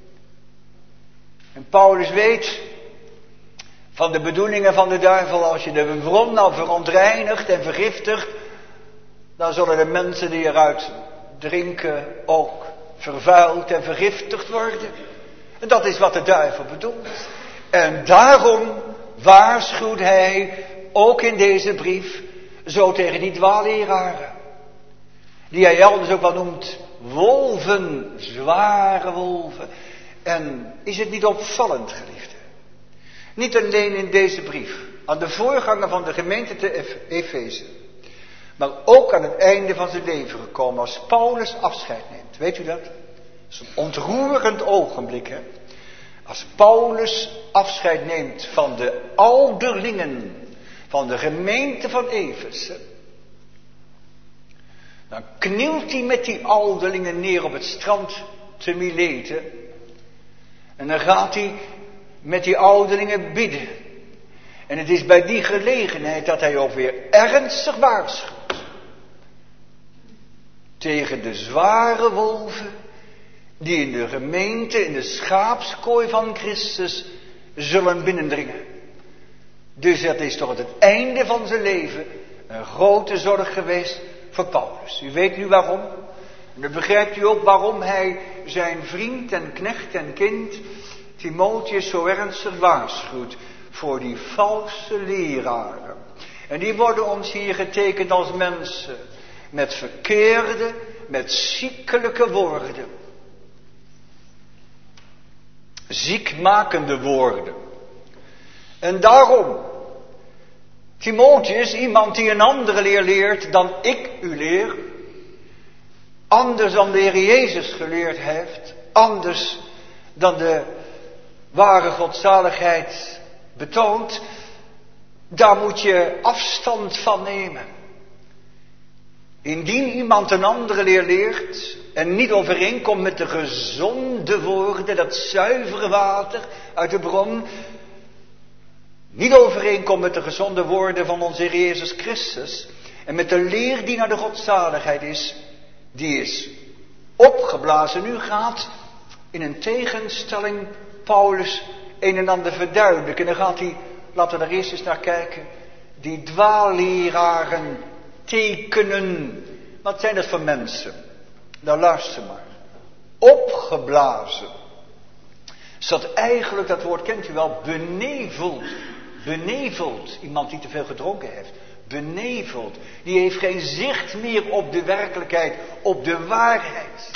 Speaker 2: En Paulus weet van de bedoelingen van de duivel. Als je de bron nou verontreinigt en vergiftigt, dan zullen de mensen die eruit drinken ook vervuild en vergiftigd worden. En dat is wat de duivel bedoelt. En daarom waarschuwt hij ook in deze brief zo tegen die dwaalleraren. Die hij elders ook wel noemt wolven, zware wolven. En is het niet opvallend, geliefde? Niet alleen in deze brief, aan de voorganger van de gemeente te Efeze, maar ook aan het einde van zijn leven gekomen als Paulus afscheid neemt. Weet u dat? Dat is een ontroerend ogenblik, hè? Als Paulus afscheid neemt van de ouderlingen van de gemeente van Efeze, dan knielt hij met die ouderlingen neer op het strand te Mileten. En dan gaat hij met die ouderlingen bidden. En het is bij die gelegenheid dat hij ook weer ernstig waarschuwt tegen de zware wolven die in de gemeente, in de schaapskooi van Christus zullen binnendringen. Dus dat is tot het einde van zijn leven een grote zorg geweest voor Paulus. U weet nu waarom. En dan begrijpt u ook waarom hij zijn vriend en knecht en kind Timotheus zo ernstig waarschuwt voor die valse leraren. En die worden ons hier getekend als mensen met verkeerde, met ziekelijke woorden. Ziekmakende woorden. En daarom, Timotheus, iemand die een andere leer leert dan ik u leer, anders dan de Heer Jezus geleerd heeft, anders dan de ware godzaligheid betoont, daar moet je afstand van nemen. Indien iemand een andere leer leert en niet overeenkomt met de gezonde woorden, dat zuivere water uit de bron, niet overeenkomt met de gezonde woorden van onze Heer Jezus Christus en met de leer die naar de godzaligheid is, die is opgeblazen. Nu gaat in een tegenstelling Paulus een en ander verduidelijken. En dan gaat hij, laten we er eerst eens naar kijken, die dwaalleraren tekenen. Wat zijn dat voor mensen? Nou, luister maar. Opgeblazen. Zat eigenlijk, dat woord kent u wel, beneveld. Beneveld. Iemand die te veel gedronken heeft. Beneveld. Die heeft geen zicht meer op de werkelijkheid, op de waarheid.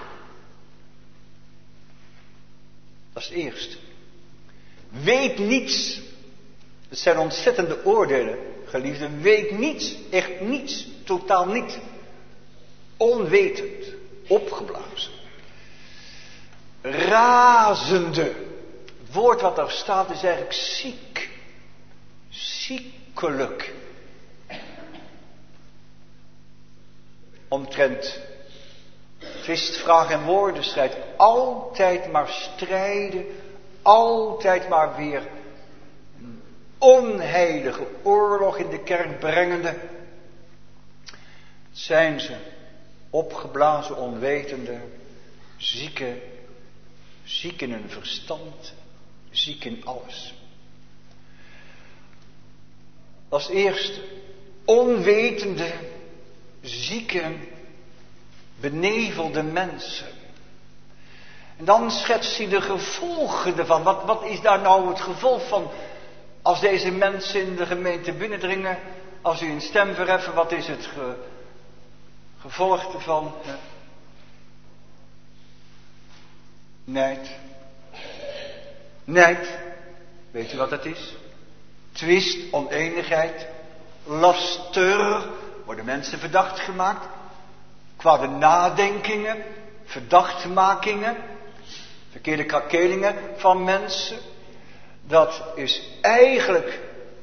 Speaker 2: Dat is het eerste. Weet niets. Dat zijn ontzettende oordelen, geliefden. Weet niets, echt niets, totaal niet. Onwetend, opgeblazen. Razende. Het woord wat daar staat is eigenlijk ziek. Ziekelijk. Omtrent twist, vraag en woordenstrijd. Altijd maar strijden. Altijd maar weer een onheilige oorlog in de kerk brengende. Zijn ze opgeblazen, onwetende, zieken, ziek in hun verstand, ziek in alles. Als eerste, onwetende, zieke, benevelde mensen. En dan schetst hij de gevolgen ervan. Wat is daar nou het gevolg van als deze mensen in de gemeente binnendringen? Als u een stem verheffen, wat is het gevolg ervan? Nijd. Nijd. Weet u wat dat is? Twist, oneenigheid, laster. Worden mensen verdacht gemaakt. Kwade nadenkingen, verdachtmakingen, verkeerde krakelingen van mensen. Dat is eigenlijk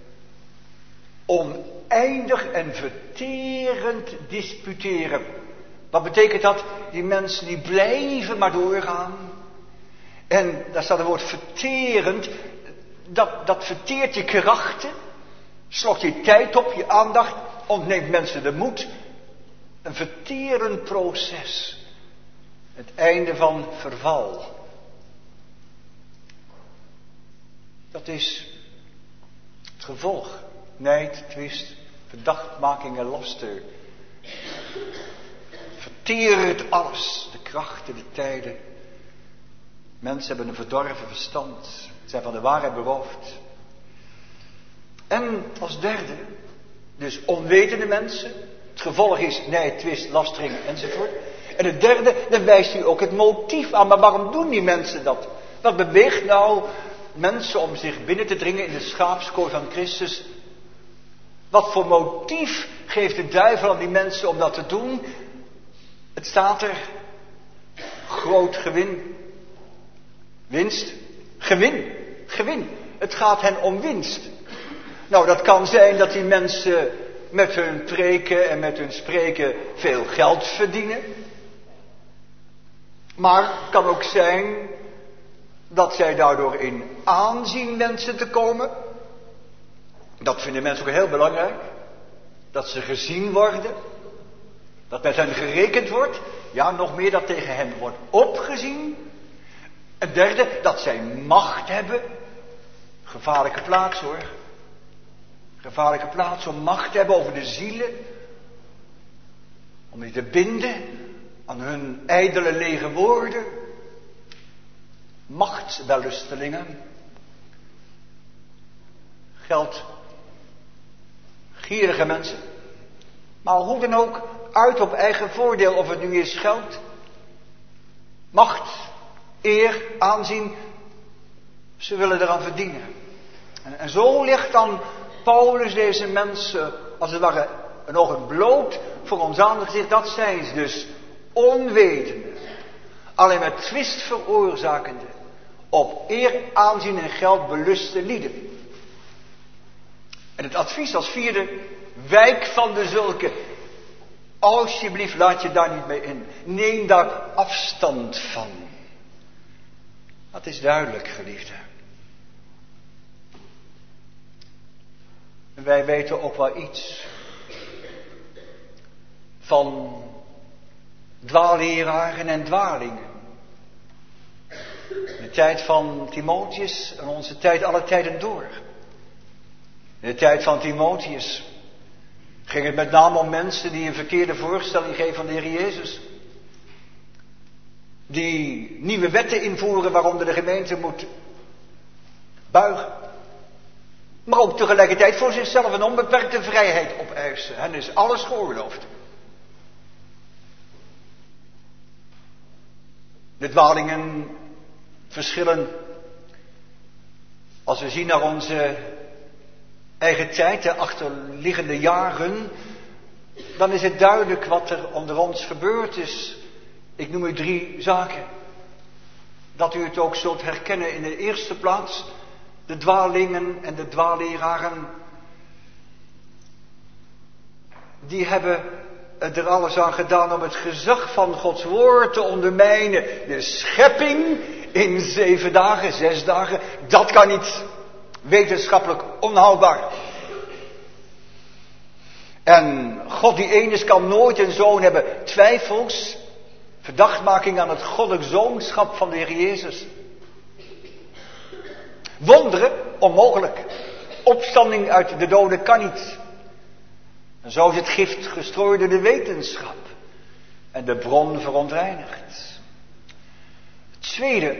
Speaker 2: oneindig en verterend disputeren. Wat betekent dat? Die mensen die blijven maar doorgaan. En daar staat het woord verterend. Dat verteert je krachten. Slokt je tijd op, je aandacht. Ontneemt mensen de moed. Een verterend proces. Het einde van verval. Dat is het gevolg. Nijd, twist, verdachtmaking en laster. Verteert alles. De krachten, de tijden. Mensen hebben een verdorven verstand. Zijn van de waarheid beroofd. En als derde, dus onwetende mensen. Het gevolg is nijd, twist, lastering enzovoort. En het derde, dan wijst u ook het motief aan. Maar waarom doen die mensen dat? Wat beweegt nou mensen om zich binnen te dringen in de schaapskooi van Christus? Wat voor motief geeft de duivel aan die mensen om dat te doen? Het staat er. Groot gewin. Winst. Gewin. Gewin. Het gaat hen om winst. Nou, dat kan zijn dat die mensen met hun preken en met hun spreken veel geld verdienen. Maar het kan ook zijn dat zij daardoor in aanzien wensen te komen. Dat vinden mensen ook heel belangrijk. Dat ze gezien worden. Dat met hen gerekend wordt. Ja, nog meer dat tegen hen wordt opgezien. Het derde, dat zij macht hebben. Gevaarlijke plaats hoor. Gevaarlijke plaats om macht te hebben over de zielen. Om die te binden aan hun ijdele lege woorden. Machtswellustelingen. Geld. Gierige mensen. Maar hoe dan ook, uit op eigen voordeel, of het nu is geld, macht, eer, aanzien. Ze willen eraan verdienen. En zo legt dan Paulus deze mensen, als het ware, een oog bloot voor ons aangezicht. Dat zijn ze dus, onwetende, alleen met twist veroorzakende, op eer, aanzien en geld beluste lieden. En het advies als vierde, wijk van de zulke. Alsjeblieft, laat je daar niet mee in. Neem daar afstand van. Dat is duidelijk, geliefde. Wij weten ook wel iets van dwaalleraren en dwalingen. De tijd van Timotheus en onze tijd alle tijden door. In de tijd van Timotheus ging het met name om mensen die een verkeerde voorstelling geven van de Heer Jezus. Die nieuwe wetten invoeren waaronder de gemeente moet buigen. Maar ook tegelijkertijd voor zichzelf een onbeperkte vrijheid opeisen. Hen is alles geoorloofd. De dwalingen verschillen. Als we zien naar onze eigen tijd, de achterliggende jaren, dan is het duidelijk wat er onder ons gebeurd is. Ik noem u 3 zaken. Dat u het ook zult herkennen. In de eerste plaats de dwalingen en de dwaalleraren. Die hebben er alles aan gedaan om het gezag van Gods woord te ondermijnen. De schepping in 7 dagen, 6 dagen, dat kan niet. Wetenschappelijk onhoudbaar. En God die één is, kan nooit een zoon hebben. Twijfels, verdachtmaking aan het goddelijk zoonschap van de Heer Jezus. Wonderen, onmogelijk. Opstanding uit de doden kan niet. En zo is het gift gestrooid door de wetenschap. En de bron verontreinigd. Het tweede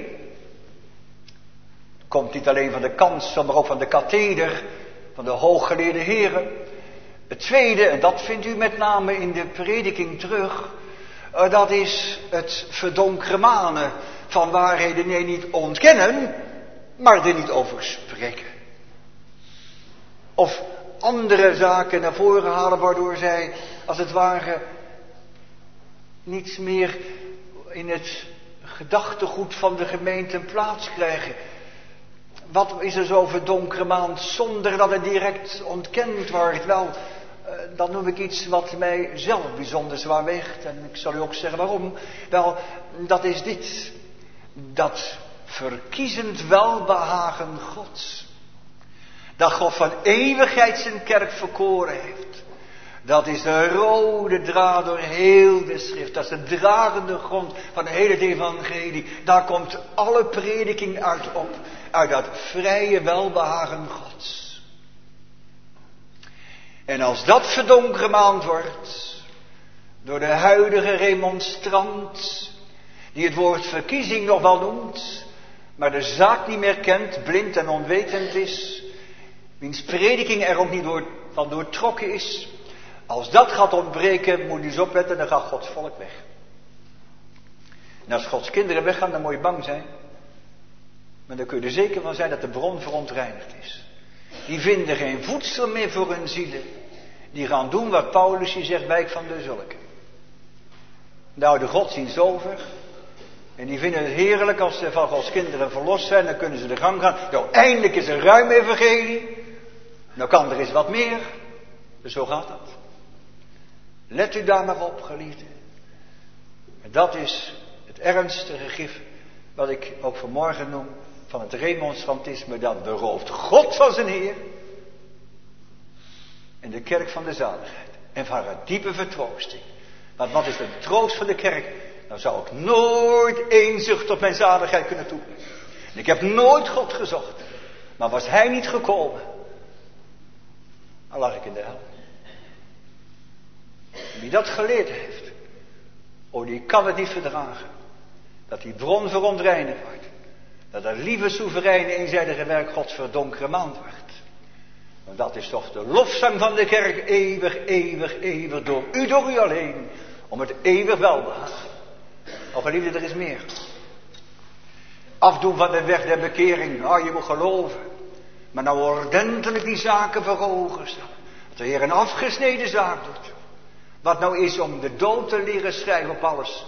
Speaker 2: komt niet alleen van de kansel, maar ook van de katheder, van de hooggeleerde heren. Het tweede, en dat vindt u met name in de prediking terug, dat is het verdonkere van waarheden, nee, niet ontkennen, maar er niet over spreken. Of andere zaken naar voren halen, waardoor zij, als het ware, niets meer in het gedachtegoed van de gemeente plaats krijgen. Wat is er zo verdonkere zonder dat het direct ontkend wordt? Wel, dan noem ik iets wat mij zelf bijzonder zwaar weegt. En ik zal u ook zeggen waarom. Wel, dat is dit. Dat verkiezend welbehagen Gods. Dat God van eeuwigheid zijn kerk verkoren heeft. Dat is de rode draad door heel de schrift. Dat is de dragende grond van de hele evangelie. Daar komt alle prediking uit op. Uit dat vrije welbehagen Gods. En als dat verdonkerd wordt door de huidige remonstrant, die het woord verkiezing nog wel noemt, maar de zaak niet meer kent, blind en onwetend is, wiens prediking er ook niet van doortrokken is, als dat gaat ontbreken, moet u eens opletten, dan gaat Gods volk weg. En als Gods kinderen weggaan, dan moet je bang zijn. Maar dan kun je er zeker van zijn dat de bron verontreinigd is. Die vinden geen voedsel meer voor hun zielen. Die gaan doen wat Paulus hier zegt, wijk van de zulken. Nou, de godsdienst over. En die vinden het heerlijk als ze van Gods kinderen verlost zijn. Dan kunnen ze de gang gaan. Nou, eindelijk is er ruim evangelie. Nou kan er eens wat meer. Dus zo gaat dat. Let u daar maar op, geliefden. En dat is het ernstige gif wat ik ook vanmorgen noem van het remonstrantisme. Dat berooft God van zijn Heer en de kerk van de zaligheid. En van een diepe vertroosting. Want wat is de troost van de kerk? Nou zou ik nooit eenzucht op mijn zaligheid kunnen toepassen. En ik heb nooit God gezocht. Maar was Hij niet gekomen dan lag ik in de hel. Wie dat geleerd heeft, die kan het niet verdragen. Dat die bron verontreinigd wordt. Dat het lieve, soevereine, eenzijdige werk Gods verdonkere maand wordt. Want dat is toch de lofzang van de kerk, eeuwig, eeuwig, eeuwig, door u alleen, om het eeuwig welbehagen. O geliefde, er is meer. Afdoen van de weg der bekering, je moet geloven. Maar nou ordentelijk die zaken voor ogen staan. Dat de Heer een afgesneden zaak doet. Wat nou is om de dood te leren schrijven op alles.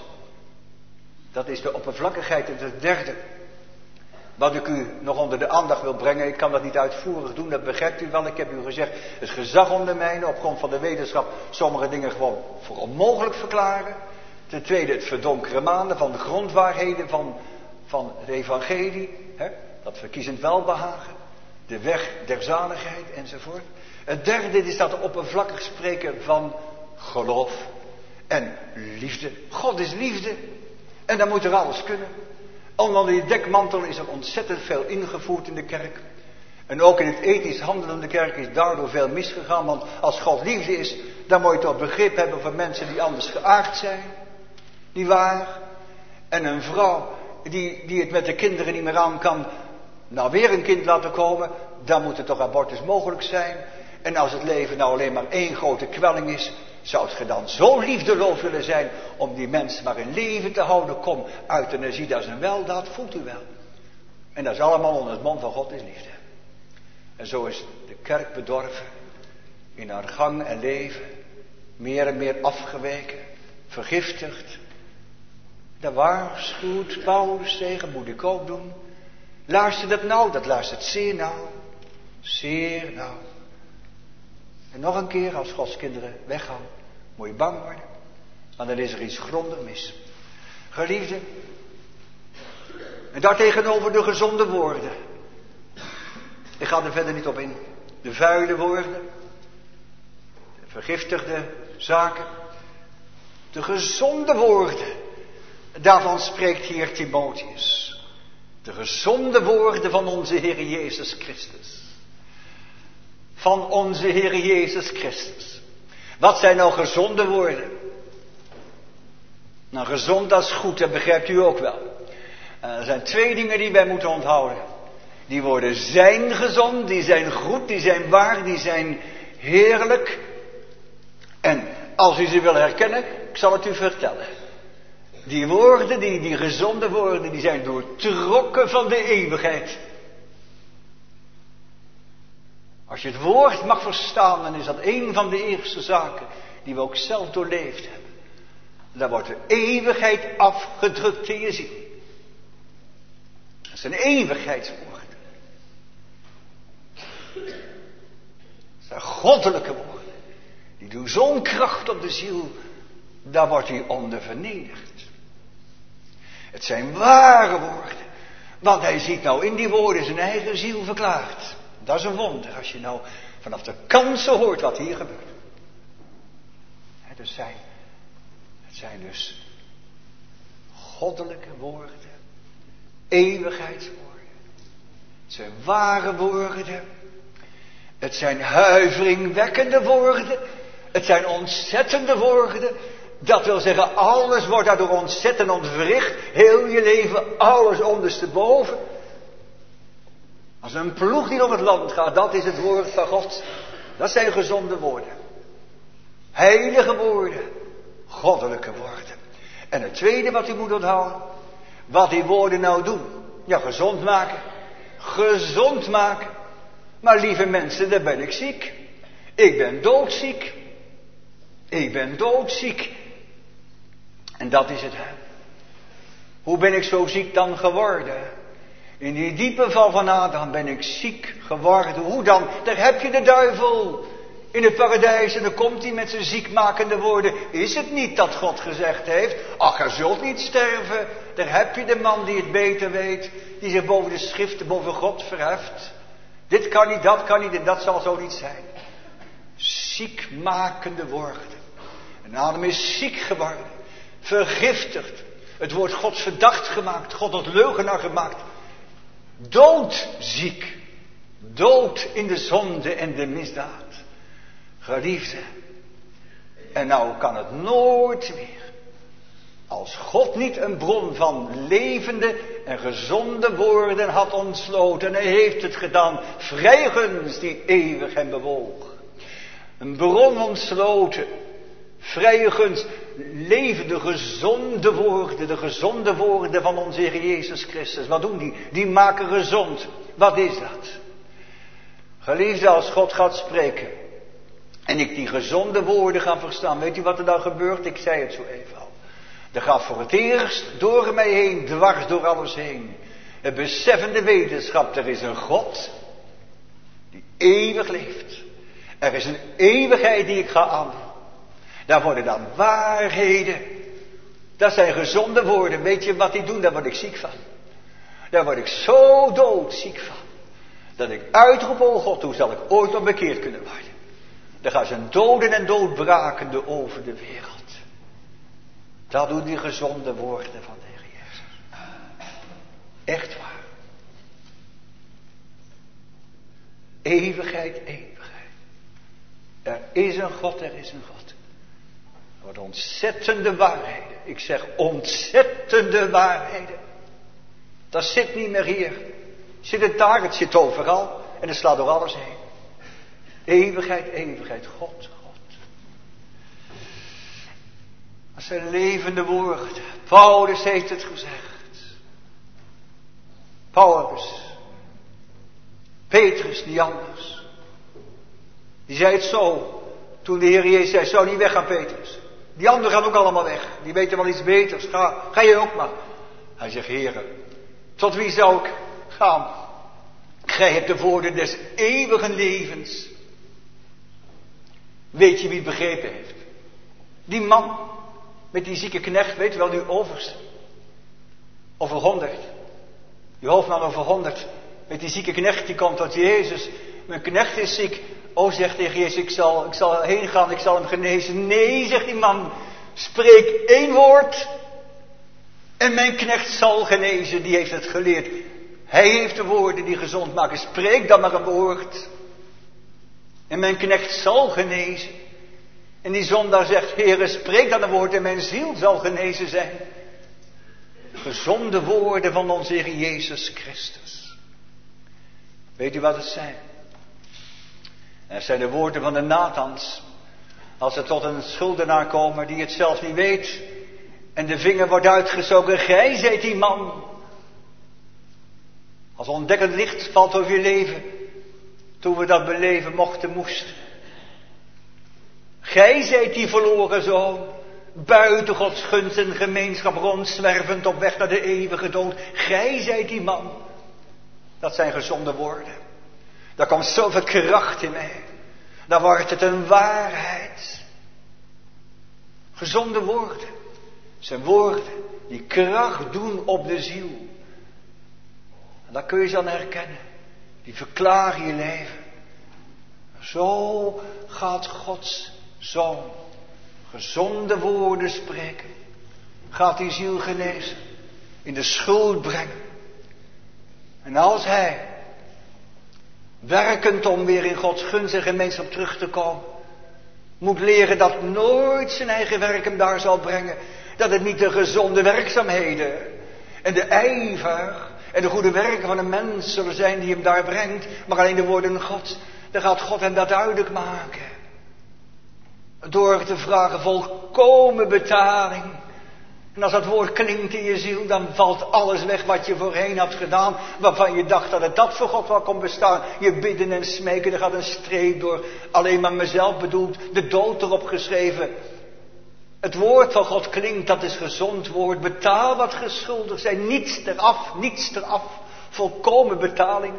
Speaker 2: Dat is de oppervlakkigheid. En het derde. Wat ik u nog onder de aandacht wil brengen. Ik kan dat niet uitvoerig doen. Dat begrijpt u wel. Ik heb u gezegd. Het gezag onder mij. Op grond van de wetenschap. Sommige dingen gewoon voor onmogelijk verklaren. Ten tweede het verdonkere maanden van de grondwaarheden van het evangelie. Dat verkiezend welbehagen. De weg der zaligheid enzovoort. Het derde is dat oppervlakkig spreken van geloof en liefde. God is liefde. En dan moet er alles kunnen. Onder die dekmantel is er ontzettend veel ingevoerd in de kerk. En ook in het ethisch handelende kerk is daardoor veel misgegaan. Want als God liefde is, dan moet je toch begrip hebben voor mensen die anders geaard zijn. Niet waar? En een vrouw die het met de kinderen niet meer aan kan, nou weer een kind laten komen, dan moet er toch abortus mogelijk zijn. En als het leven nou alleen maar één grote kwelling is, zou het dan zo liefdeloos willen zijn om die mensen maar in leven te houden? Kom, euthanasie, dat is een weldaad, voelt u wel. En dat is allemaal onder het mom van God is liefde. En zo is de kerk bedorven in haar gang en leven, meer en meer afgeweken, vergiftigd. Daar waarschuwt Paulus tegen, moet ik ook doen. Luister dat nou, dat luistert zeer nauw. Zeer nauw. En nog een keer, als Gods kinderen weggaan, moet je bang worden. Want dan is er iets grondig mis. Geliefden. En daartegenover de gezonde woorden. Ik ga er verder niet op in. De vuile woorden. De vergiftigde zaken. De gezonde woorden. Daarvan spreekt hier Timotheus. De gezonde woorden van onze Heer Jezus Christus. Van onze Heer Jezus Christus. Wat zijn nou gezonde woorden? Nou, gezond, dat is goed, dat begrijpt u ook wel. Er zijn twee dingen die wij moeten onthouden. Die woorden zijn gezond, die zijn goed, die zijn waar, die zijn heerlijk. En als u ze wil herkennen, ik zal het u vertellen. Die woorden, die gezonde woorden, die zijn doortrokken van de eeuwigheid. Als je het woord mag verstaan, dan is dat een van de eerste zaken die we ook zelf doorleefd hebben. Daar wordt de eeuwigheid afgedrukt in je ziel. Dat zijn eeuwigheidswoorden. Dat zijn goddelijke woorden. Die doen zo'n kracht op de ziel, daar wordt hij onder vernederd. Het zijn ware woorden. Want hij ziet nou in die woorden zijn eigen ziel verklaard. Dat is een wonder als je nou vanaf de kansen hoort wat hier gebeurt. Het zijn dus goddelijke woorden. Eeuwigheidswoorden. Het zijn ware woorden. Het zijn huiveringwekkende woorden. Het zijn ontzettende woorden. Dat wil zeggen, alles wordt daardoor ontzettend ontwricht. Heel je leven, alles ondersteboven. Als een ploeg die door het land gaat, dat is het woord van God. Dat zijn gezonde woorden. Heilige woorden. Goddelijke woorden. En het tweede wat u moet onthouden. Wat die woorden nou doen. Ja, gezond maken. Gezond maken. Maar lieve mensen, daar ben ik ziek. Ik ben doodziek. Ik ben doodziek. En dat is het. Hoe ben ik zo ziek dan geworden? In die diepe val van Adam ben ik ziek geworden. Hoe dan? Daar heb je de duivel in het paradijs. En dan komt hij met zijn ziekmakende woorden. Is het niet dat God gezegd heeft? Ach, je zult niet sterven. Daar heb je de man die het beter weet. Die zich boven de schriften, boven God verheft. Dit kan niet, dat kan niet en dat zal zo niet zijn. Ziekmakende woorden. En Adam is ziek geworden. Vergiftigd. Het woord Gods verdacht gemaakt. God tot leugenaar gemaakt. Doodziek. Dood in de zonde en de misdaad. Geliefde. En nou kan het nooit meer. Als God niet een bron van levende en gezonde woorden had ontsloten. En hij heeft het gedaan. Vrij gunst die eeuwig hem bewoog. Een bron ontsloten. Vrije gunst. Levende, gezonde woorden. De gezonde woorden van onze Heer Jezus Christus. Wat doen die? Die maken gezond. Wat is dat? Geliefde, als God gaat spreken. En ik die gezonde woorden ga verstaan. Weet u wat er dan gebeurt? Ik zei het zo even al. Er gaat voor het eerst door mij heen, dwars door alles heen. Het beseffende wetenschap, er is een God die eeuwig leeft. Er is een eeuwigheid die ik ga aan. Daar worden dan waarheden. Dat zijn gezonde woorden. Weet je wat die doen? Daar word ik ziek van. Daar word ik zo doodziek van. Dat ik uitroep, o God, hoe zal ik ooit nog bekeerd kunnen worden? Dan gaan ze doden en doodbrakende over de wereld. Dat doen die gezonde woorden van de Heer Jezus. Echt waar. Eeuwigheid, eeuwigheid. Er is een God, er is een God. Wat ontzettende waarheden. Ik zeg ontzettende waarheden. Dat zit niet meer hier. Zit het daar, het zit overal. En het slaat door alles heen. Eeuwigheid, eeuwigheid. God, God. Dat zijn levende woorden. Paulus heeft het gezegd. Paulus. Petrus, niet anders. Die zei het zo. Toen de Heer Jezus zei, zou niet weggaan, Petrus. Die anderen gaan ook allemaal weg. Die weten wel iets beters. Ga je ook maar. Hij zegt, Heere, tot wie zou ik gaan? Gij hebt de woorden des eeuwigen levens. Weet je wie het begrepen heeft? Die man met die zieke knecht, weet je wel, die overste. Over 100. Die hoofdman over 100. Met die zieke knecht die komt tot Jezus. Mijn knecht is ziek. O, zegt tegen Jezus, ik zal heen gaan, ik zal hem genezen. Nee, zegt die man, spreek 1 woord en mijn knecht zal genezen. Die heeft het geleerd. Hij heeft de woorden die gezond maken. Spreek dan maar een woord. En mijn knecht zal genezen. En die zondaar zegt, Heere, spreek dan een woord en mijn ziel zal genezen zijn. Gezonde woorden van onze Heer Jezus Christus. Weet u wat het zijn? Het zijn de woorden van de Nathans. Als ze tot een schuldenaar komen die het zelf niet weet. En de vinger wordt uitgestoken. Gij zijt die man. Als ontdekkend licht valt over je leven. Toen we dat beleven moesten. Gij zijt die verloren zoon. Buiten Gods gunst en gemeenschap rondzwervend op weg naar de eeuwige dood. Gij zijt die man. Dat zijn gezonde woorden. Daar komt zoveel kracht in mij. Dan wordt het een waarheid. Gezonde woorden. Zijn woorden die kracht doen op de ziel. En daar kun je ze aan herkennen. Die verklaren je leven. Zo gaat Gods Zoon gezonde woorden spreken. Gaat die ziel genezen. In de schuld brengen. En als hij, werkend om weer in Gods gunst en gemeenschap terug te komen, moet leren dat nooit zijn eigen werk hem daar zal brengen. Dat het niet de gezonde werkzaamheden en de ijver en de goede werken van een mens zullen zijn die hem daar brengt, maar alleen de woorden Gods. Dan gaat God hem dat duidelijk maken. Door te vragen volkomen betaling. En als dat woord klinkt in je ziel, dan valt alles weg wat je voorheen had gedaan. Waarvan je dacht dat het dat voor God wel kon bestaan. Je bidden en smeken, er gaat een streep door. Alleen maar mezelf bedoeld, de dood erop geschreven. Het woord van God klinkt, dat is gezond woord. Betaal wat geschuldigd zijn, niets eraf. Volkomen betaling.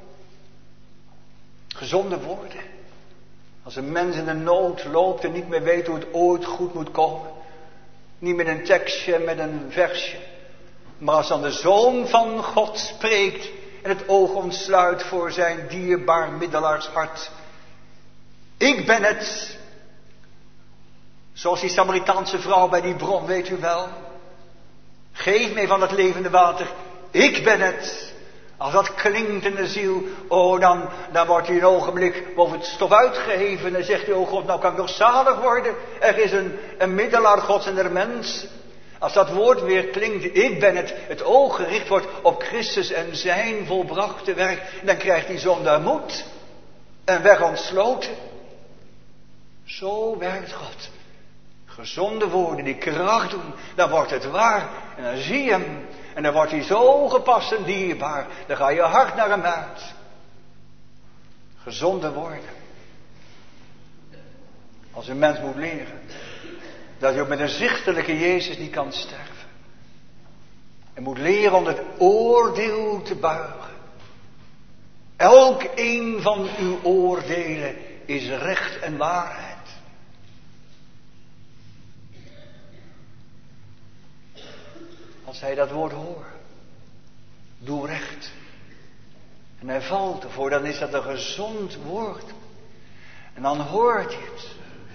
Speaker 2: Gezonde woorden. Als een mens in de nood loopt en niet meer weet hoe het ooit goed moet komen. Niet met een tekstje, met een versje. Maar als dan de Zoon van God spreekt en het oog ontsluit voor zijn dierbaar middelaarshart. Ik ben het. Zoals die Samaritaanse vrouw bij die bron, weet u wel. Geef mij van het levende water. Ik ben het. Als dat klinkt in de ziel, dan wordt hij een ogenblik boven het stof uitgeheven. En dan zegt hij, God, nou kan ik nog zalig worden. Er is een middelaar Gods en der mens. Als dat woord weer klinkt, ik ben het oog gericht wordt op Christus en zijn volbrachte werk. Dan krijgt die zondaar moed en weg ontsloten. Zo werkt God. Gezonde woorden die kracht doen, dan wordt het waar. En dan zie je hem. En dan wordt hij zo gepast en dierbaar. Dan ga je hard naar hem uit. Gezonde woorden. Als een mens moet leren dat hij ook met een zichtelijke Jezus niet kan sterven. En moet leren om het oordeel te buigen. Elk een van uw oordelen is recht en waarheid. Als hij dat woord hoort, doe recht. En hij valt ervoor, dan is dat een gezond woord. En dan hoort hij het.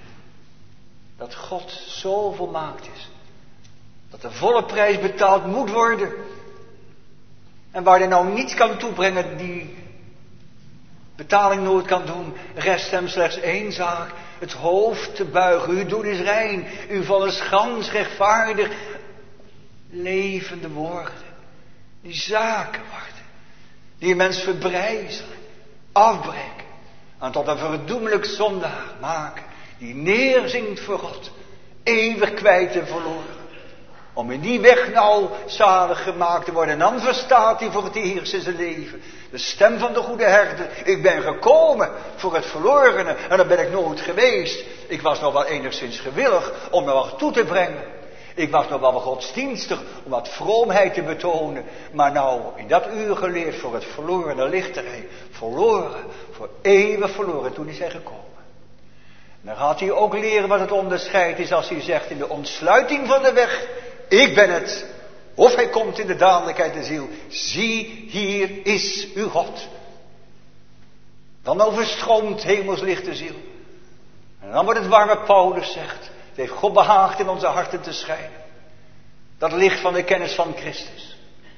Speaker 2: Dat God zo volmaakt is. Dat de volle prijs betaald moet worden. En waar hij nou niets kan toebrengen, die betaling nooit kan doen, rest hem slechts één zaak. Het hoofd te buigen. Uw doel is rein. Uw val is gans rechtvaardig. Levende woorden. Die zaken worden. Die een mens verbrijzelen. Afbreken. En tot een verdoemelijk zondaar maken. Die neerzinkt voor God. Eeuwig kwijt en verloren. Om in die weg nou zalig gemaakt te worden. En dan verstaat hij voor het eerst in zijn leven. De stem van de goede herder. Ik ben gekomen voor het verlorene. En dat ben ik nooit geweest. Ik was nog wel enigszins gewillig om me wat toe te brengen. Ik was nog wel wat godsdienstig om wat vroomheid te betonen. Maar nou, in dat uur geleerd voor het verlorene ligt er hij. Verloren, voor eeuwig verloren. Toen is hij gekomen. En dan gaat hij ook leren wat het onderscheid is als hij zegt in de ontsluiting van de weg. Ik ben het. Of hij komt in de dadelijkheid der ziel. Zie, hier is uw God. Dan overstroomt hemelslicht de ziel. En dan wordt het waar wat Paulus zegt. Het heeft God behaagd in onze harten te schijnen. Dat licht van de kennis van Christus.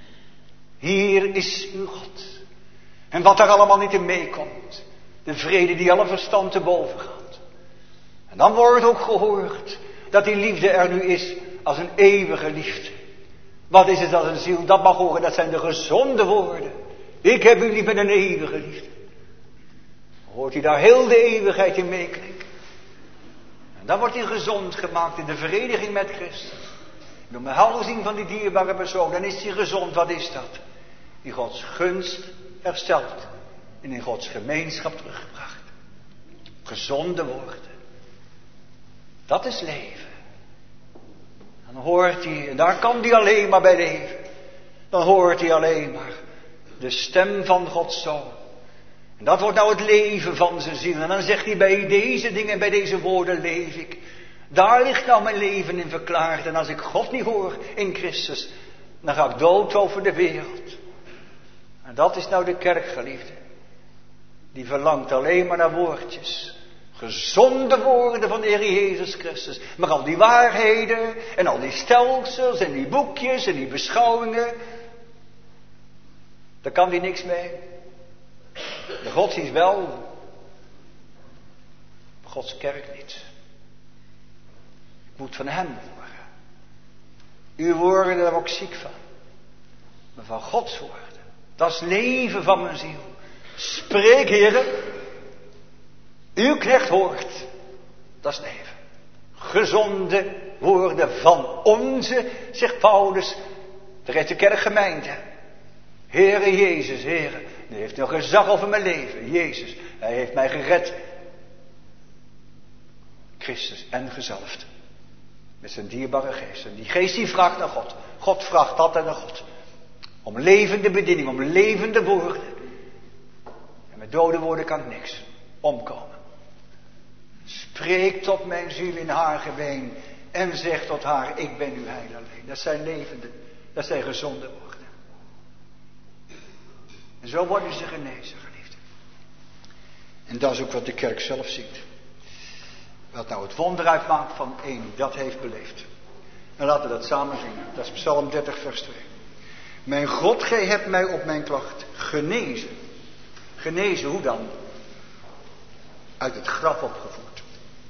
Speaker 2: Hier is uw God. En wat daar allemaal niet in meekomt. De vrede die alle verstand te boven gaat. En dan wordt ook gehoord dat die liefde er nu is als een eeuwige liefde. Wat is het als een ziel dat mag horen? Dat zijn de gezonde woorden. Ik heb u lief met een eeuwige liefde. Hoort hij daar heel de eeuwigheid in meeklinken. En dan wordt hij gezond gemaakt in de vereniging met Christus. Door behouding van die dierbare persoon. Dan is hij gezond. Wat is dat? Die Gods gunst hersteld. En in Gods gemeenschap teruggebracht. Gezonde woorden. Dat is leven. Dan hoort hij, en daar kan hij alleen maar bij leven. Dan hoort hij alleen maar de stem van Gods Zoon. En dat wordt nou het leven van zijn ziel. En dan zegt hij, bij deze dingen, bij deze woorden leef ik. Daar ligt nou mijn leven in verklaard. En als ik God niet hoor in Christus, dan ga ik dood over de wereld. En dat is nou de kerk, geliefde. Die verlangt alleen maar naar woordjes. Gezonde woorden van de Heer Jezus Christus. Maar al die waarheden en al die stelsels en die boekjes en die beschouwingen. Daar kan hij niks mee. De godsdienst wel. Gods kerk niet. Ik moet van hem horen. Uw woorden, daar word ik ziek van. Maar van Gods woorden. Dat is leven van mijn ziel. Spreek, Heere. Uw knecht hoort. Dat is leven. Gezonde woorden van onze, zegt Paulus. Daar heeft de kerk gemeend. Heere Jezus, Heere. Die heeft nog gezag over mijn leven. Jezus, hij heeft mij gered. Christus en gezalfd. Met zijn dierbare geest. En die geest die vraagt naar God. God vraagt altijd naar God. Om levende bediening, om levende woorden. En met dode woorden kan niks omkomen. Spreek tot mijn ziel in haar geween. En zeg tot haar, ik ben uw heil alleen. Dat zijn levende, dat zijn gezonde woorden. En zo worden ze genezen, geliefde. En dat is ook wat de kerk zelf ziet. Wat nou het wonder uitmaakt van één die dat heeft beleefd. En laten we dat samen zingen. Dat is Psalm 30 vers 2. Mijn God, gij hebt mij op mijn klacht genezen. Genezen, hoe dan? Uit het graf opgevoerd.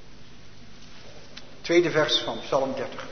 Speaker 2: Tweede vers van Psalm 30.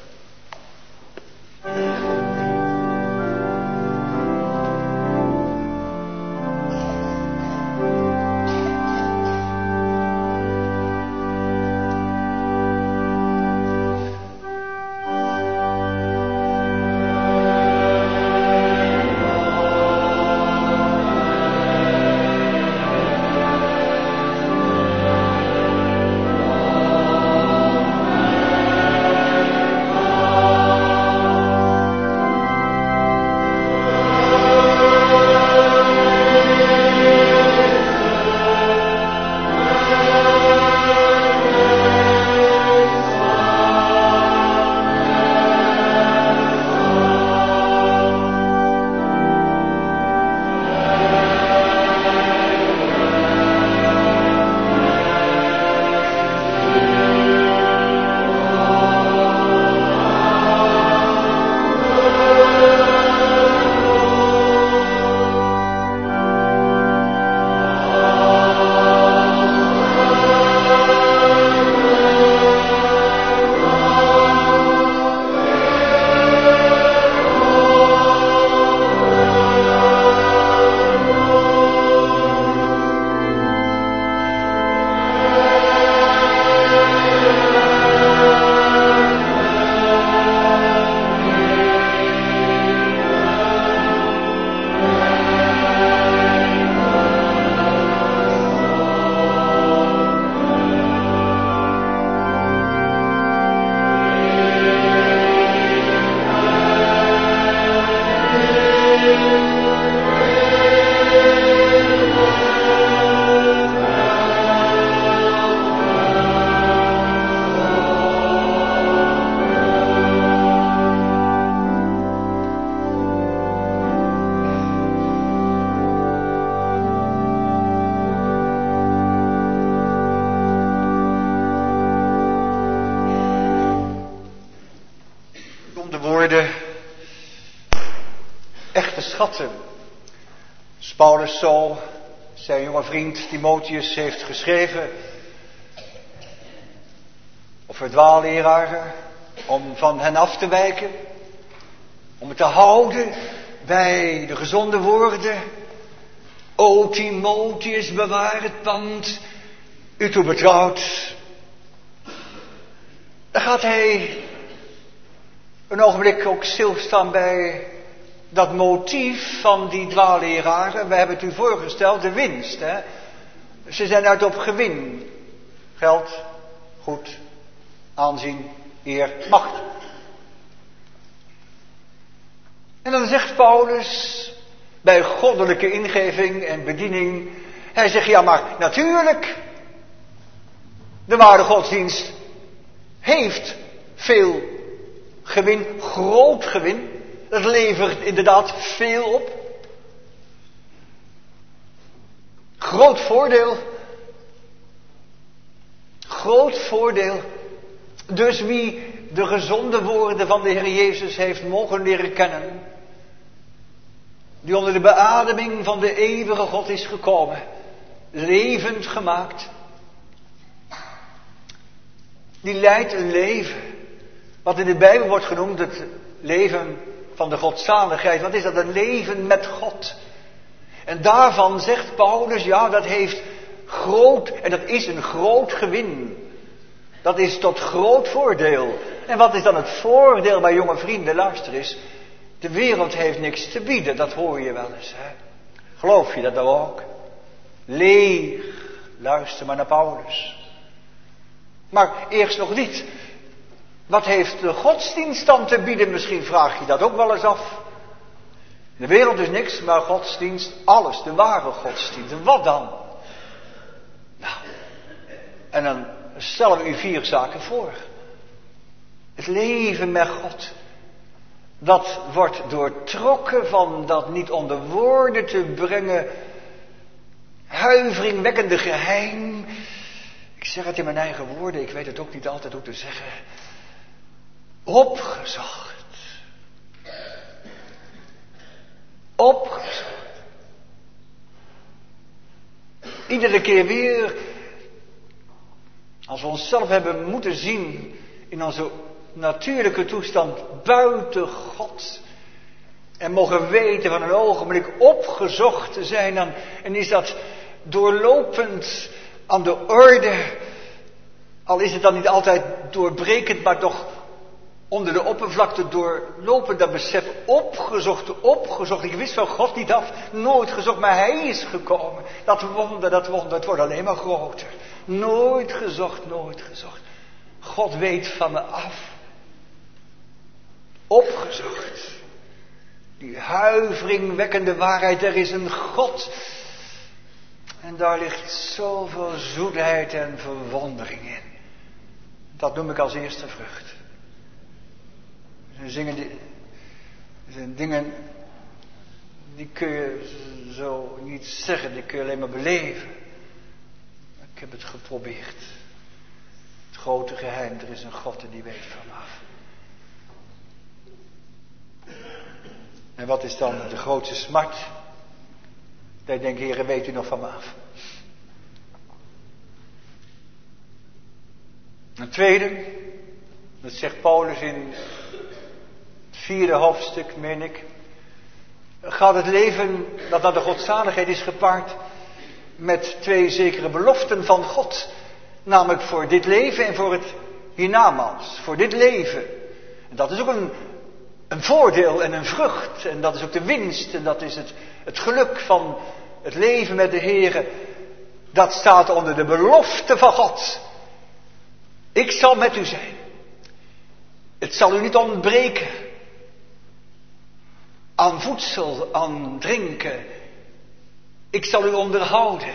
Speaker 2: Schatten. Als Paulus zo zijn jonge vriend Timotheus heeft geschreven over dwaalleraren, om van hen af te wijken, om het te houden bij de gezonde woorden. O Timotheus, bewaar het pand, u toe betrouwd. Dan gaat hij een ogenblik ook stilstaan bij dat motief van die dwaalleraren. We hebben het u voorgesteld, de winst. Hè? Ze zijn uit op gewin. Geld, goed, aanzien, eer, macht. En dan zegt Paulus, bij goddelijke ingeving en bediening, hij zegt, ja maar natuurlijk, de ware godsdienst heeft veel gewin, groot gewin. Dat levert inderdaad veel op. Groot voordeel. Groot voordeel. Dus wie de gezonde woorden van de Heer Jezus heeft mogen leren kennen, die onder de beademing van de eeuwige God is gekomen, levend gemaakt, die leidt een leven wat in de Bijbel wordt genoemd het leven van de godzaligheid. Wat is dat? Een leven met God. En daarvan zegt Paulus, ja, dat heeft groot, en dat is een groot gewin. Dat is tot groot voordeel. En wat is dan het voordeel bij jonge vrienden? Luister eens, de wereld heeft niks te bieden, dat hoor je wel eens. Hè? Geloof je dat dan ook? Leeg, luister maar naar Paulus. Maar eerst nog niet. Wat heeft de godsdienst dan te bieden? Misschien vraag je dat ook wel eens af. De wereld is niks, maar godsdienst, alles. De ware godsdienst. En wat dan? Nou, en dan stellen we u 4 zaken voor. Het leven met God. Dat wordt doortrokken van dat niet onder woorden te brengen huiveringwekkende geheim. Ik zeg het in mijn eigen woorden, ik weet het ook niet altijd hoe te zeggen. Opgezocht. Iedere keer weer, als we onszelf hebben moeten zien in onze natuurlijke toestand buiten God. En mogen weten van een ogenblik opgezocht te zijn. En is dat doorlopend aan de orde. Al is het dan niet altijd doorbrekend, maar toch onder de oppervlakte doorlopend dat besef. Opgezocht. Ik wist van God niet af, nooit gezocht, maar Hij is gekomen. Dat wonder, het wordt alleen maar groter. Nooit gezocht. God weet van me af. Opgezocht. Die huiveringwekkende waarheid, er is een God. En daar ligt zoveel zoetheid en verwondering in. Dat noem ik als eerste vrucht. Er zijn dingen die kun je zo niet zeggen, die kun je alleen maar beleven. Ik heb het geprobeerd. Het grote geheim, er is een God en die weet van me af. En wat is dan de grootste smart? Dat ik denk, Heere, weet u nog van me af? Een tweede, dat zegt Paulus in het 4e hoofdstuk, meen ik. Gaat het leven dat naar de godzaligheid is gepaard met 2 zekere beloften van God. Namelijk voor dit leven en voor het hiernamaals. Voor dit leven. En dat is ook een voordeel en een vrucht. En dat is ook de winst. En dat is het geluk van het leven met de Heere. Dat staat onder de belofte van God. Ik zal met u zijn. Het zal u niet ontbreken. Aan voedsel, aan drinken. Ik zal u onderhouden.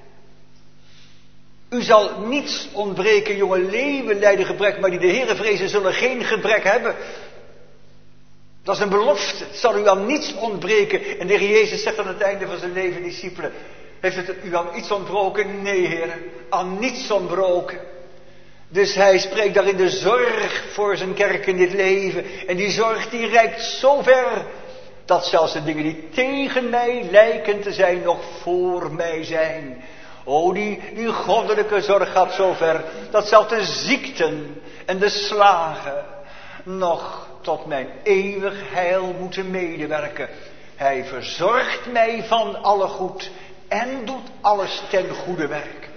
Speaker 2: U zal niets ontbreken, jonge leeuwen lijden gebrek, maar die de Heere vrezen zullen geen gebrek hebben. Dat is een belofte. Het zal u aan niets ontbreken. En de Heer Jezus zegt aan het einde van zijn leven, discipelen, heeft het u aan iets ontbroken? Nee, Heer, aan niets ontbroken. Dus hij spreekt daarin de zorg voor zijn kerk in dit leven. En die zorg die reikt zo ver, dat zelfs de dingen die tegen mij lijken te zijn, nog voor mij zijn. O, die goddelijke zorg gaat zo ver, dat zelfs de ziekten en de slagen nog tot mijn eeuwig heil moeten medewerken. Hij verzorgt mij van alle goed en doet alles ten goede werk.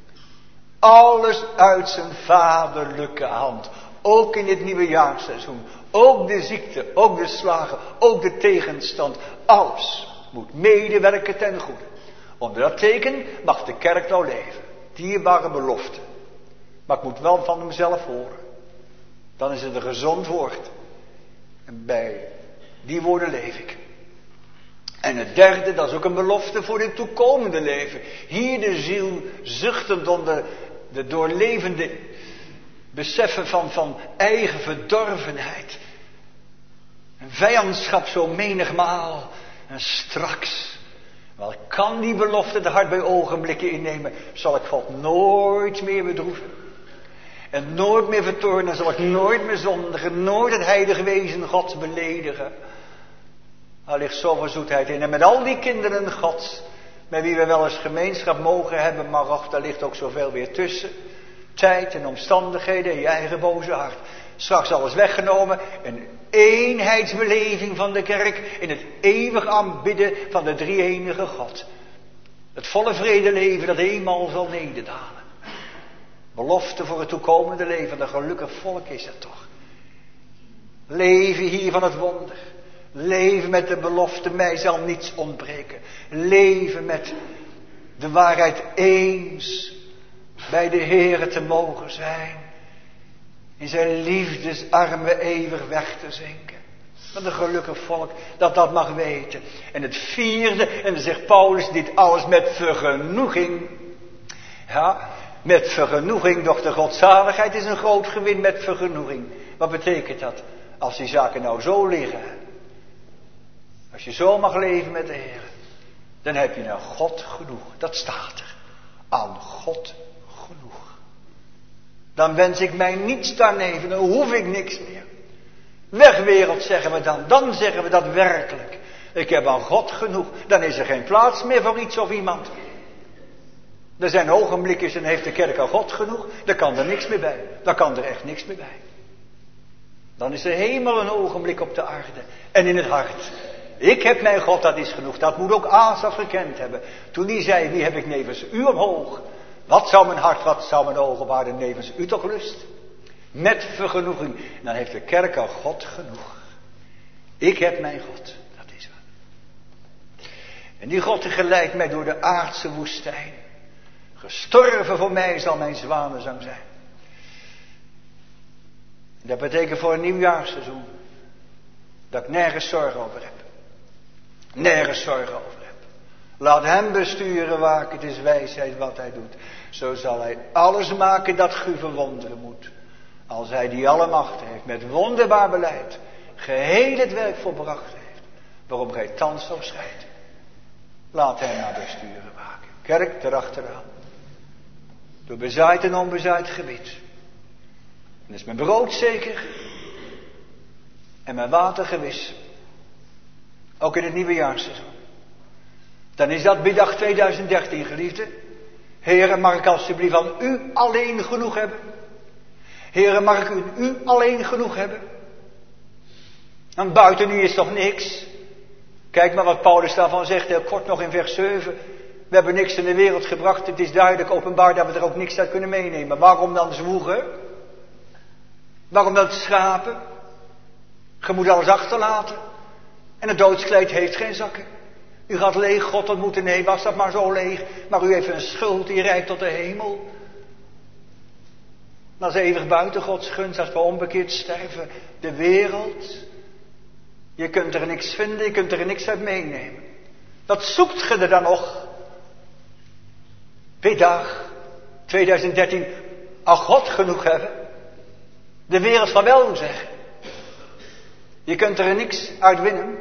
Speaker 2: Alles uit zijn vaderlijke hand. Ook in dit nieuwe jaarseizoen. Ook de ziekte, ook de slagen, ook de tegenstand. Alles moet medewerken ten goede. Onder dat teken mag de kerk nou leven. Dierbare belofte. Maar ik moet wel van hemzelf horen. Dan is het een gezond woord. En bij die woorden leef ik. En het derde, dat is ook een belofte voor dit toekomende leven. Hier de ziel zuchtend onder de doorlevende beseffen van eigen verdorvenheid. Een vijandschap zo menigmaal. En straks, wel kan die belofte de hart bij ogenblikken innemen, zal ik God nooit meer bedroeven. En nooit meer vertoornen, zal ik nooit meer zondigen, nooit het heilige wezen Gods beledigen. Er ligt zoveel zoetheid in. En met al die kinderen Gods, met wie we wel eens gemeenschap mogen hebben, maar och, daar ligt ook zoveel weer tussen. Tijd en omstandigheden en je eigen boze hart. Straks alles weggenomen. Een eenheidsbeleving van de kerk in het eeuwig aanbidden van de drie-enige God. Het volle vredeleven dat eenmaal zal nederdalen. Belofte voor het toekomende leven. Een gelukkig volk is het toch. Leven hier van het wonder. Leven met de belofte, mij zal niets ontbreken. Leven met de waarheid eens bij de Heere te mogen zijn. In zijn liefdesarmen eeuwig weg te zinken. Wat een gelukkig volk dat mag weten. En het vierde, en dan zegt Paulus dit alles met vergenoeging. Ja, met vergenoeging, doch de godzaligheid is een groot gewin met vergenoeging. Wat betekent dat? Als die zaken nou zo liggen. Als je zo mag leven met de Heer, dan heb je nou God genoeg. Dat staat er. Aan God genoeg. Dan wens ik mij niets daarneven, dan hoef ik niks meer. Weg wereld zeggen we dan. Dan zeggen we dat werkelijk. Ik heb aan God genoeg. Dan is er geen plaats meer voor iets of iemand. Er zijn ogenblikjes en heeft de kerk al God genoeg. Daar kan er niks meer bij. Daar kan er echt niks meer bij. Dan is de hemel een ogenblik op de aarde. En in het hart. Ik heb mijn God, dat is genoeg. Dat moet ook Asaf gekend hebben. Toen hij zei, wie heb ik nevens u omhoog? Wat zou mijn hart, wat zou mijn ogen waarden nevens u toch lust? Met vergenoeging. Dan heeft de kerk al God genoeg. Ik heb mijn God. Dat is waar. En die God die geleidt mij door de aardse woestijn. Gestorven voor mij zal mijn zwanenzang zijn. Dat betekent voor een nieuwjaarsseizoen. Dat ik nergens zorgen over heb. Nergens zorgen over heb. Laat hem besturen waar het is wijsheid wat hij doet. Zo zal hij alles maken dat u verwonderen moet. Als hij die alle macht heeft met wonderbaar beleid. Geheel het werk volbracht heeft. Waarom gij thans zo scheidt. Laat hem naar besturen waken. Kerk erachteraan. Door bezaaid en onbezaaid gebied. Dan is mijn brood zeker. En mijn water gewis. Ook in het nieuwe jaarseizoen. Dan is dat middag 2013, geliefde. Heren, mag ik alsjeblieft aan u alleen genoeg hebben? Heren, mag ik u alleen genoeg hebben? En buiten u is toch niks? Kijk maar wat Paulus daarvan zegt, heel kort nog in vers 7. We hebben niks in de wereld gebracht. Het is duidelijk openbaar dat we er ook niks uit kunnen meenemen. Waarom dan zwoegen? Waarom dan schrapen? Je moet alles achterlaten. En het doodskleed heeft geen zakken. U gaat leeg God ontmoeten. Nee, was dat maar zo leeg. Maar u heeft een schuld die reikt tot de hemel. Dat is eeuwig buiten Gods gunst als we onbekeerd sterven. De wereld. Je kunt er niks vinden. Je kunt er niks uit meenemen. Wat zoekt ge er dan nog? Middag 2013. Al God genoeg hebben. De wereld van wel zeggen. Je kunt er niks uit winnen.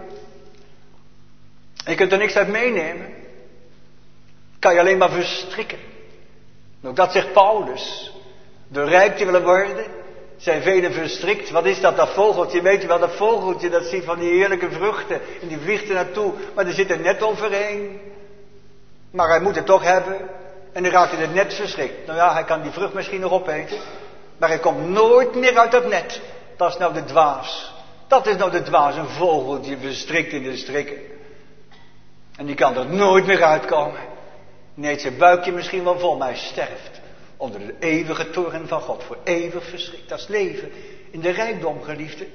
Speaker 2: Je kunt er niks uit meenemen. Kan je alleen maar verstrikken. Ook dat zegt Paulus. Door rijk te willen worden, zijn velen verstrikt. Wat is dat vogeltje? Weet u wel, dat vogeltje dat ziet van die heerlijke vruchten. En die vliegt er naartoe. Maar er zit er net overheen. Maar hij moet het toch hebben. En dan raakt hij het net verschrikt. Nou ja, hij kan die vrucht misschien nog opeten. Maar hij komt nooit meer uit dat net. Dat is nou de dwaas. Dat is nou de dwaas. Een vogeltje verstrikt in de strikken. En die kan er nooit meer uitkomen. Nee, zijn buikje misschien wel vol, maar hij sterft. Onder de eeuwige toorn van God. Voor eeuwig verschrikt. Dat is leven in de rijkdom, geliefde.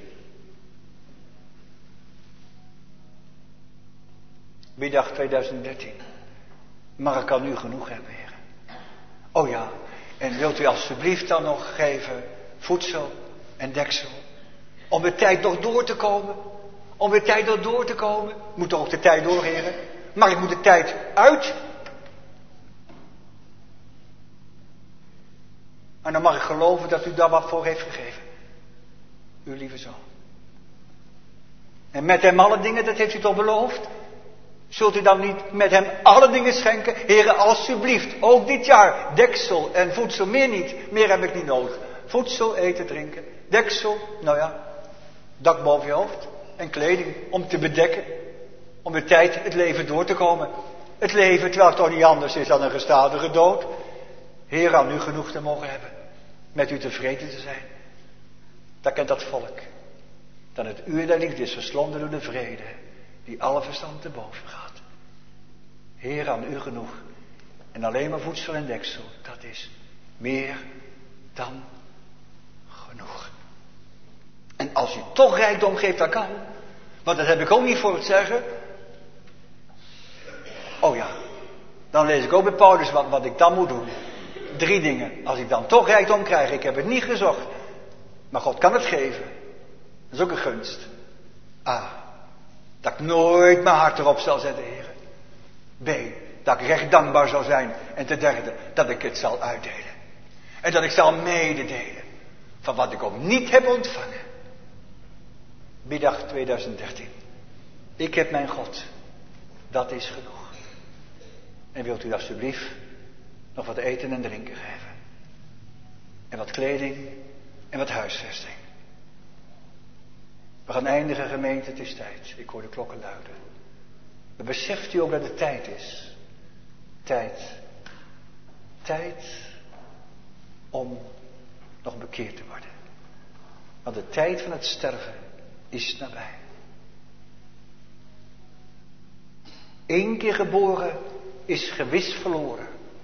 Speaker 2: Middag 2013. Maar ik kan nu genoeg hebben, heren. Oh ja, en wilt u alsjeblieft dan nog geven voedsel en deksel. Om de tijd nog door te komen. Om de tijd nog door te komen. Moet ook de tijd door, heren. Maar ik moet de tijd uit. En dan mag ik geloven dat u daar wat voor heeft gegeven. Uw lieve zoon. En met hem alle dingen, dat heeft u toch beloofd? Zult u dan niet met hem alle dingen schenken? Heren, alsjeblieft, ook dit jaar, deksel en voedsel, meer niet. Meer heb ik niet nodig. Voedsel, eten, drinken. Deksel, nou ja, dak boven je hoofd. En kleding om te bedekken. Om de tijd, het leven door te komen. Het leven, terwijl het toch niet anders is dan een gestadige dood. Heer, aan u genoeg te mogen hebben. Met u tevreden te zijn. Dat kent dat volk. Dan het uur der liefde is verslonden door de vrede. Die alle verstand te boven gaat. Heer, aan u genoeg. En alleen maar voedsel en deksel. Dat is meer dan genoeg. En als u toch rijkdom geeft, dat kan. Want dat heb ik ook niet voor het zeggen. Oh ja. Dan lees ik ook bij Paulus wat ik dan moet doen. 3 dingen. Als ik dan toch rijkdom krijg. Ik heb het niet gezocht. Maar God kan het geven. Dat is ook een gunst. Dat ik nooit mijn hart erop zal zetten, heren. B. Dat ik recht dankbaar zal zijn. En ten derde, dat ik het zal uitdelen. En dat ik zal mededelen. Van wat ik ook niet heb ontvangen. Middag 2013. Ik heb mijn God. Dat is genoeg. En wilt u alsjeblieft nog wat eten en drinken geven. En wat kleding en wat huisvesting. We gaan eindigen, gemeente, het is tijd. Ik hoor de klokken luiden. Maar beseft u ook dat het tijd is. Tijd Tijd om nog bekeerd te worden. Want de tijd van het sterven is nabij. 1 keer geboren is gewis verloren.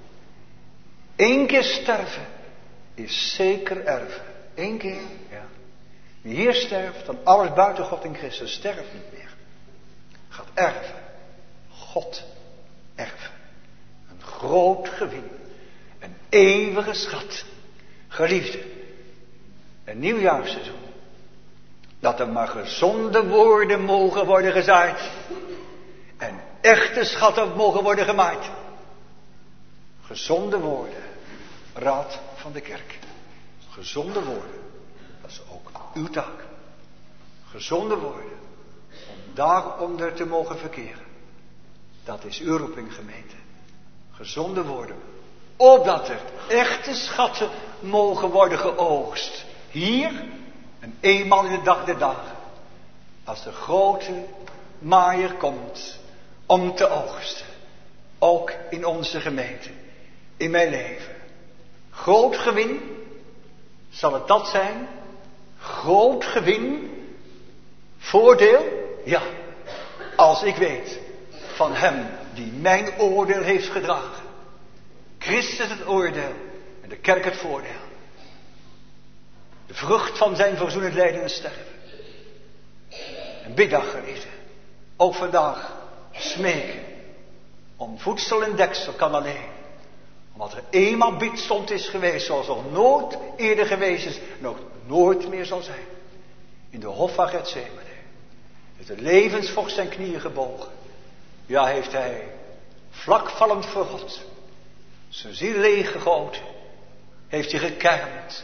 Speaker 2: 1 keer sterven is zeker erven. 1 keer, ja. Wie hier sterft, dan alles buiten God in Christus sterft niet meer. Gaat erven. God erven. Een groot gewin. Een eeuwige schat. Geliefde. Een nieuwjaarsseizoen. Dat er maar gezonde woorden mogen worden gezaaid. En echte schatten mogen worden gemaaid. Gezonde woorden. Raad van de kerk. Gezonde woorden. Dat is ook uw taak. Gezonde woorden. Om daaronder te mogen verkeren. Dat is uw roeping, gemeente. Gezonde woorden. Opdat er echte schatten mogen worden geoogst. Hier en eenmaal in de dag der dagen. Als de grote maaier komt om te oogsten. Ook in onze gemeente. In mijn leven. Groot gewin. Zal het dat zijn? Groot gewin. Voordeel? Ja. Als ik weet van hem die mijn oordeel heeft gedragen. Christus het oordeel en de kerk het voordeel. De vrucht van zijn verzoenend lijden en sterven. En bid dan, geliefde. Ook vandaag smeken. Om voedsel en deksel kan alleen. Omdat er eenmaal biddstond is geweest zoals nog nooit eerder geweest is. En ook nooit meer zal zijn. In de hof van Getsemane. Heeft de levensvocht zijn knieën gebogen. Ja, heeft hij vlakvallend voor God. Zijn ziel leeggegoten. Heeft hij gekermd.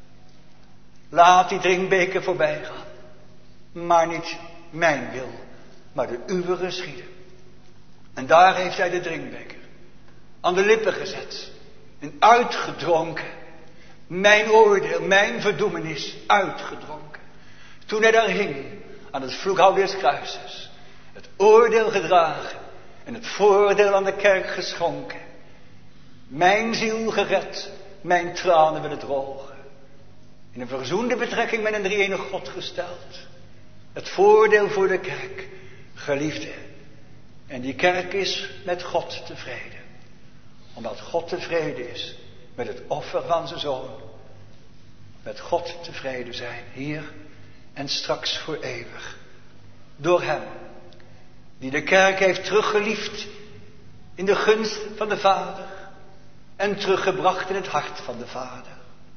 Speaker 2: Laat die drinkbeker voorbij gaan. Maar niet mijn wil. Maar de uwe geschieden. En daar heeft hij de drinkbeker aan de lippen gezet. En uitgedronken. Mijn oordeel, mijn verdoemenis uitgedronken. Toen hij daar hing aan het vloekhout des kruises. Het oordeel gedragen. En het voordeel aan de kerk geschonken. Mijn ziel gered. Mijn tranen willen drogen. In een verzoende betrekking met een drie-enige God gesteld. Het voordeel voor de kerk. Geliefde. En die kerk is met God tevreden. Omdat God tevreden is met het offer van zijn zoon. Met God tevreden zijn. Hier en straks voor eeuwig. Door hem. Die de kerk heeft teruggeliefd. In de gunst van de Vader. En teruggebracht in het hart van de Vader.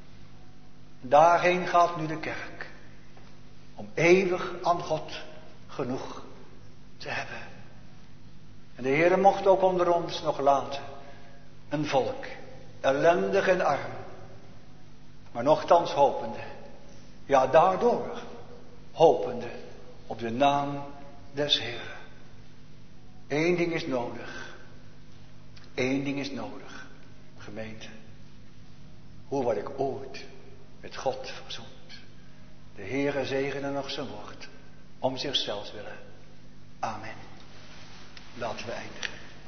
Speaker 2: Daarheen gaat nu de kerk. Om eeuwig aan God genoeg te hebben. En de Heere mocht ook onder ons nog laten. Een volk. Ellendig en arm. Maar nochtans hopende. Ja, daardoor. Hopende op de naam des Heeren. Eén ding is nodig. Eén ding is nodig. Gemeente. Hoe word ik ooit met God verzoend? De Heere zegene nog zijn woord. Om zichzelf willen. Amen. Laten we eindigen.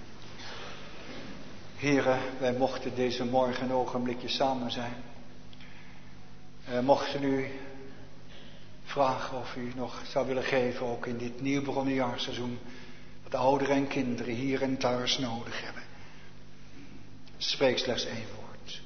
Speaker 2: Heere, wij mochten deze morgen een ogenblikje samen zijn. Mochten u vragen of u nog zou willen geven, ook in dit nieuw begonnen jaarseizoen, wat ouderen en kinderen hier en thuis nodig hebben. Spreek slechts 1 woord.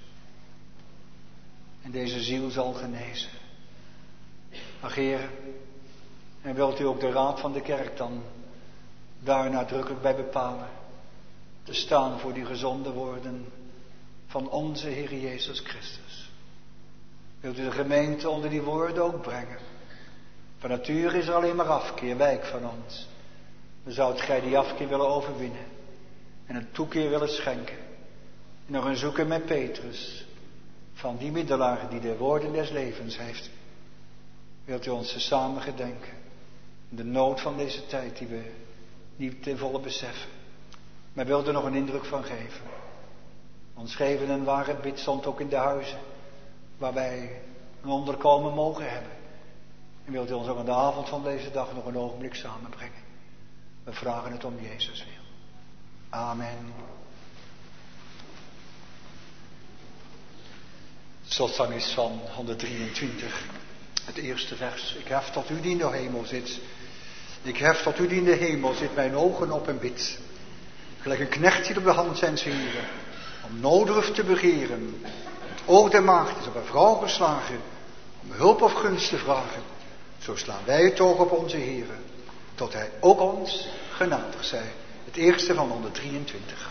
Speaker 2: En deze ziel zal genezen. Maar Heer, en wilt u ook de raad van de kerk dan daar nadrukkelijk bij bepalen. Te staan voor die gezonde woorden van onze Heer Jezus Christus. Wilt u de gemeente onder die woorden ook brengen. Van nature is er alleen maar afkeer, wijk van ons. Dan zou gij die afkeer willen overwinnen. En een toekeer willen schenken. En nog een zoeken met Petrus. Van die middelaar die de woorden des levens heeft. Wilt u ons samen gedenken. De nood van deze tijd die we niet ten volle beseffen. Maar wilt er nog een indruk van geven. Ons geven een ware bidstond ook in de huizen. Waar wij een onderkomen mogen hebben. En wilt u ons ook aan de avond van deze dag nog een ogenblik samenbrengen. We vragen het om Jezus wil. Amen. Het slotzang is van 123, het eerste vers. Ik hef tot u die in de hemel zit. Ik hef tot u die in de hemel zit mijn ogen op en bid. Gelijk een knecht die op de hand zijn heren, om noodruf te begeren. Het oog der maagd is op een vrouw geslagen, om hulp of gunst te vragen. Zo slaan wij het oog op onze Heere, tot hij ook ons genadig zij. Het eerste van 123.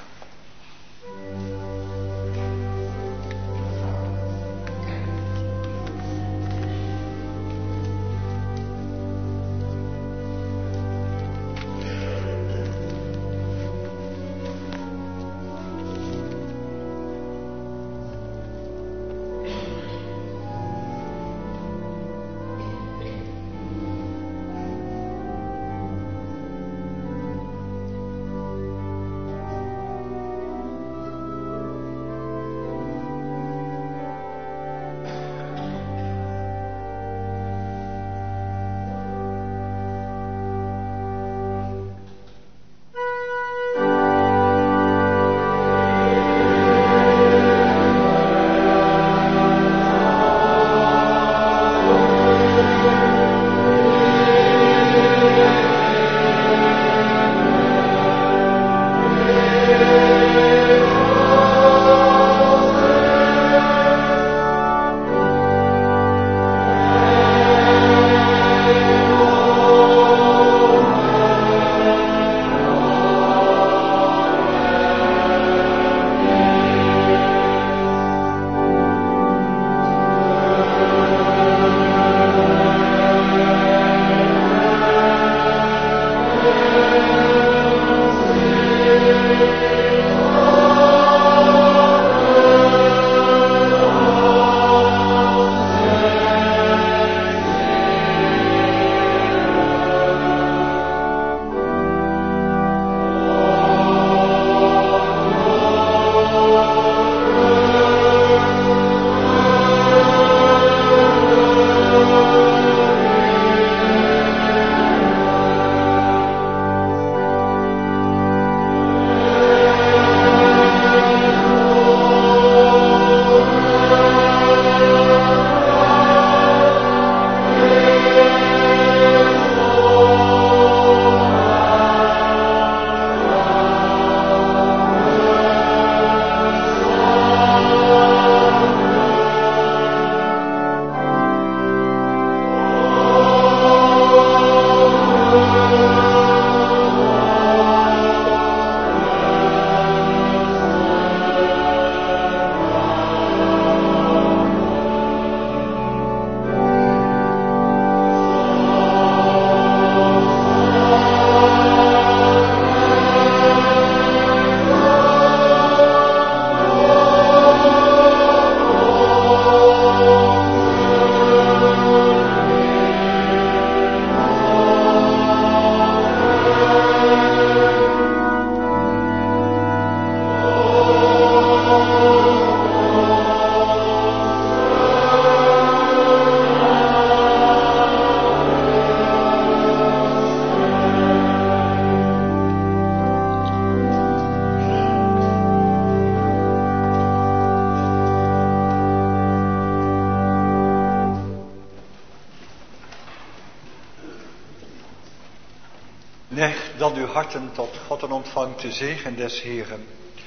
Speaker 2: Leg dan uw harten tot God en ontvangt de zegen des Heeren.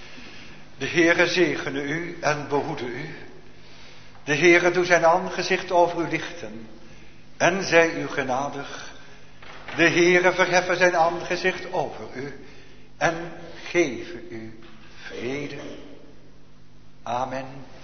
Speaker 2: De Heere zegene u en behoede u. De Heere doe zijn aangezicht over u lichten en zij u genadig. De Heere verheffen zijn aangezicht over u en geven u vrede. Amen.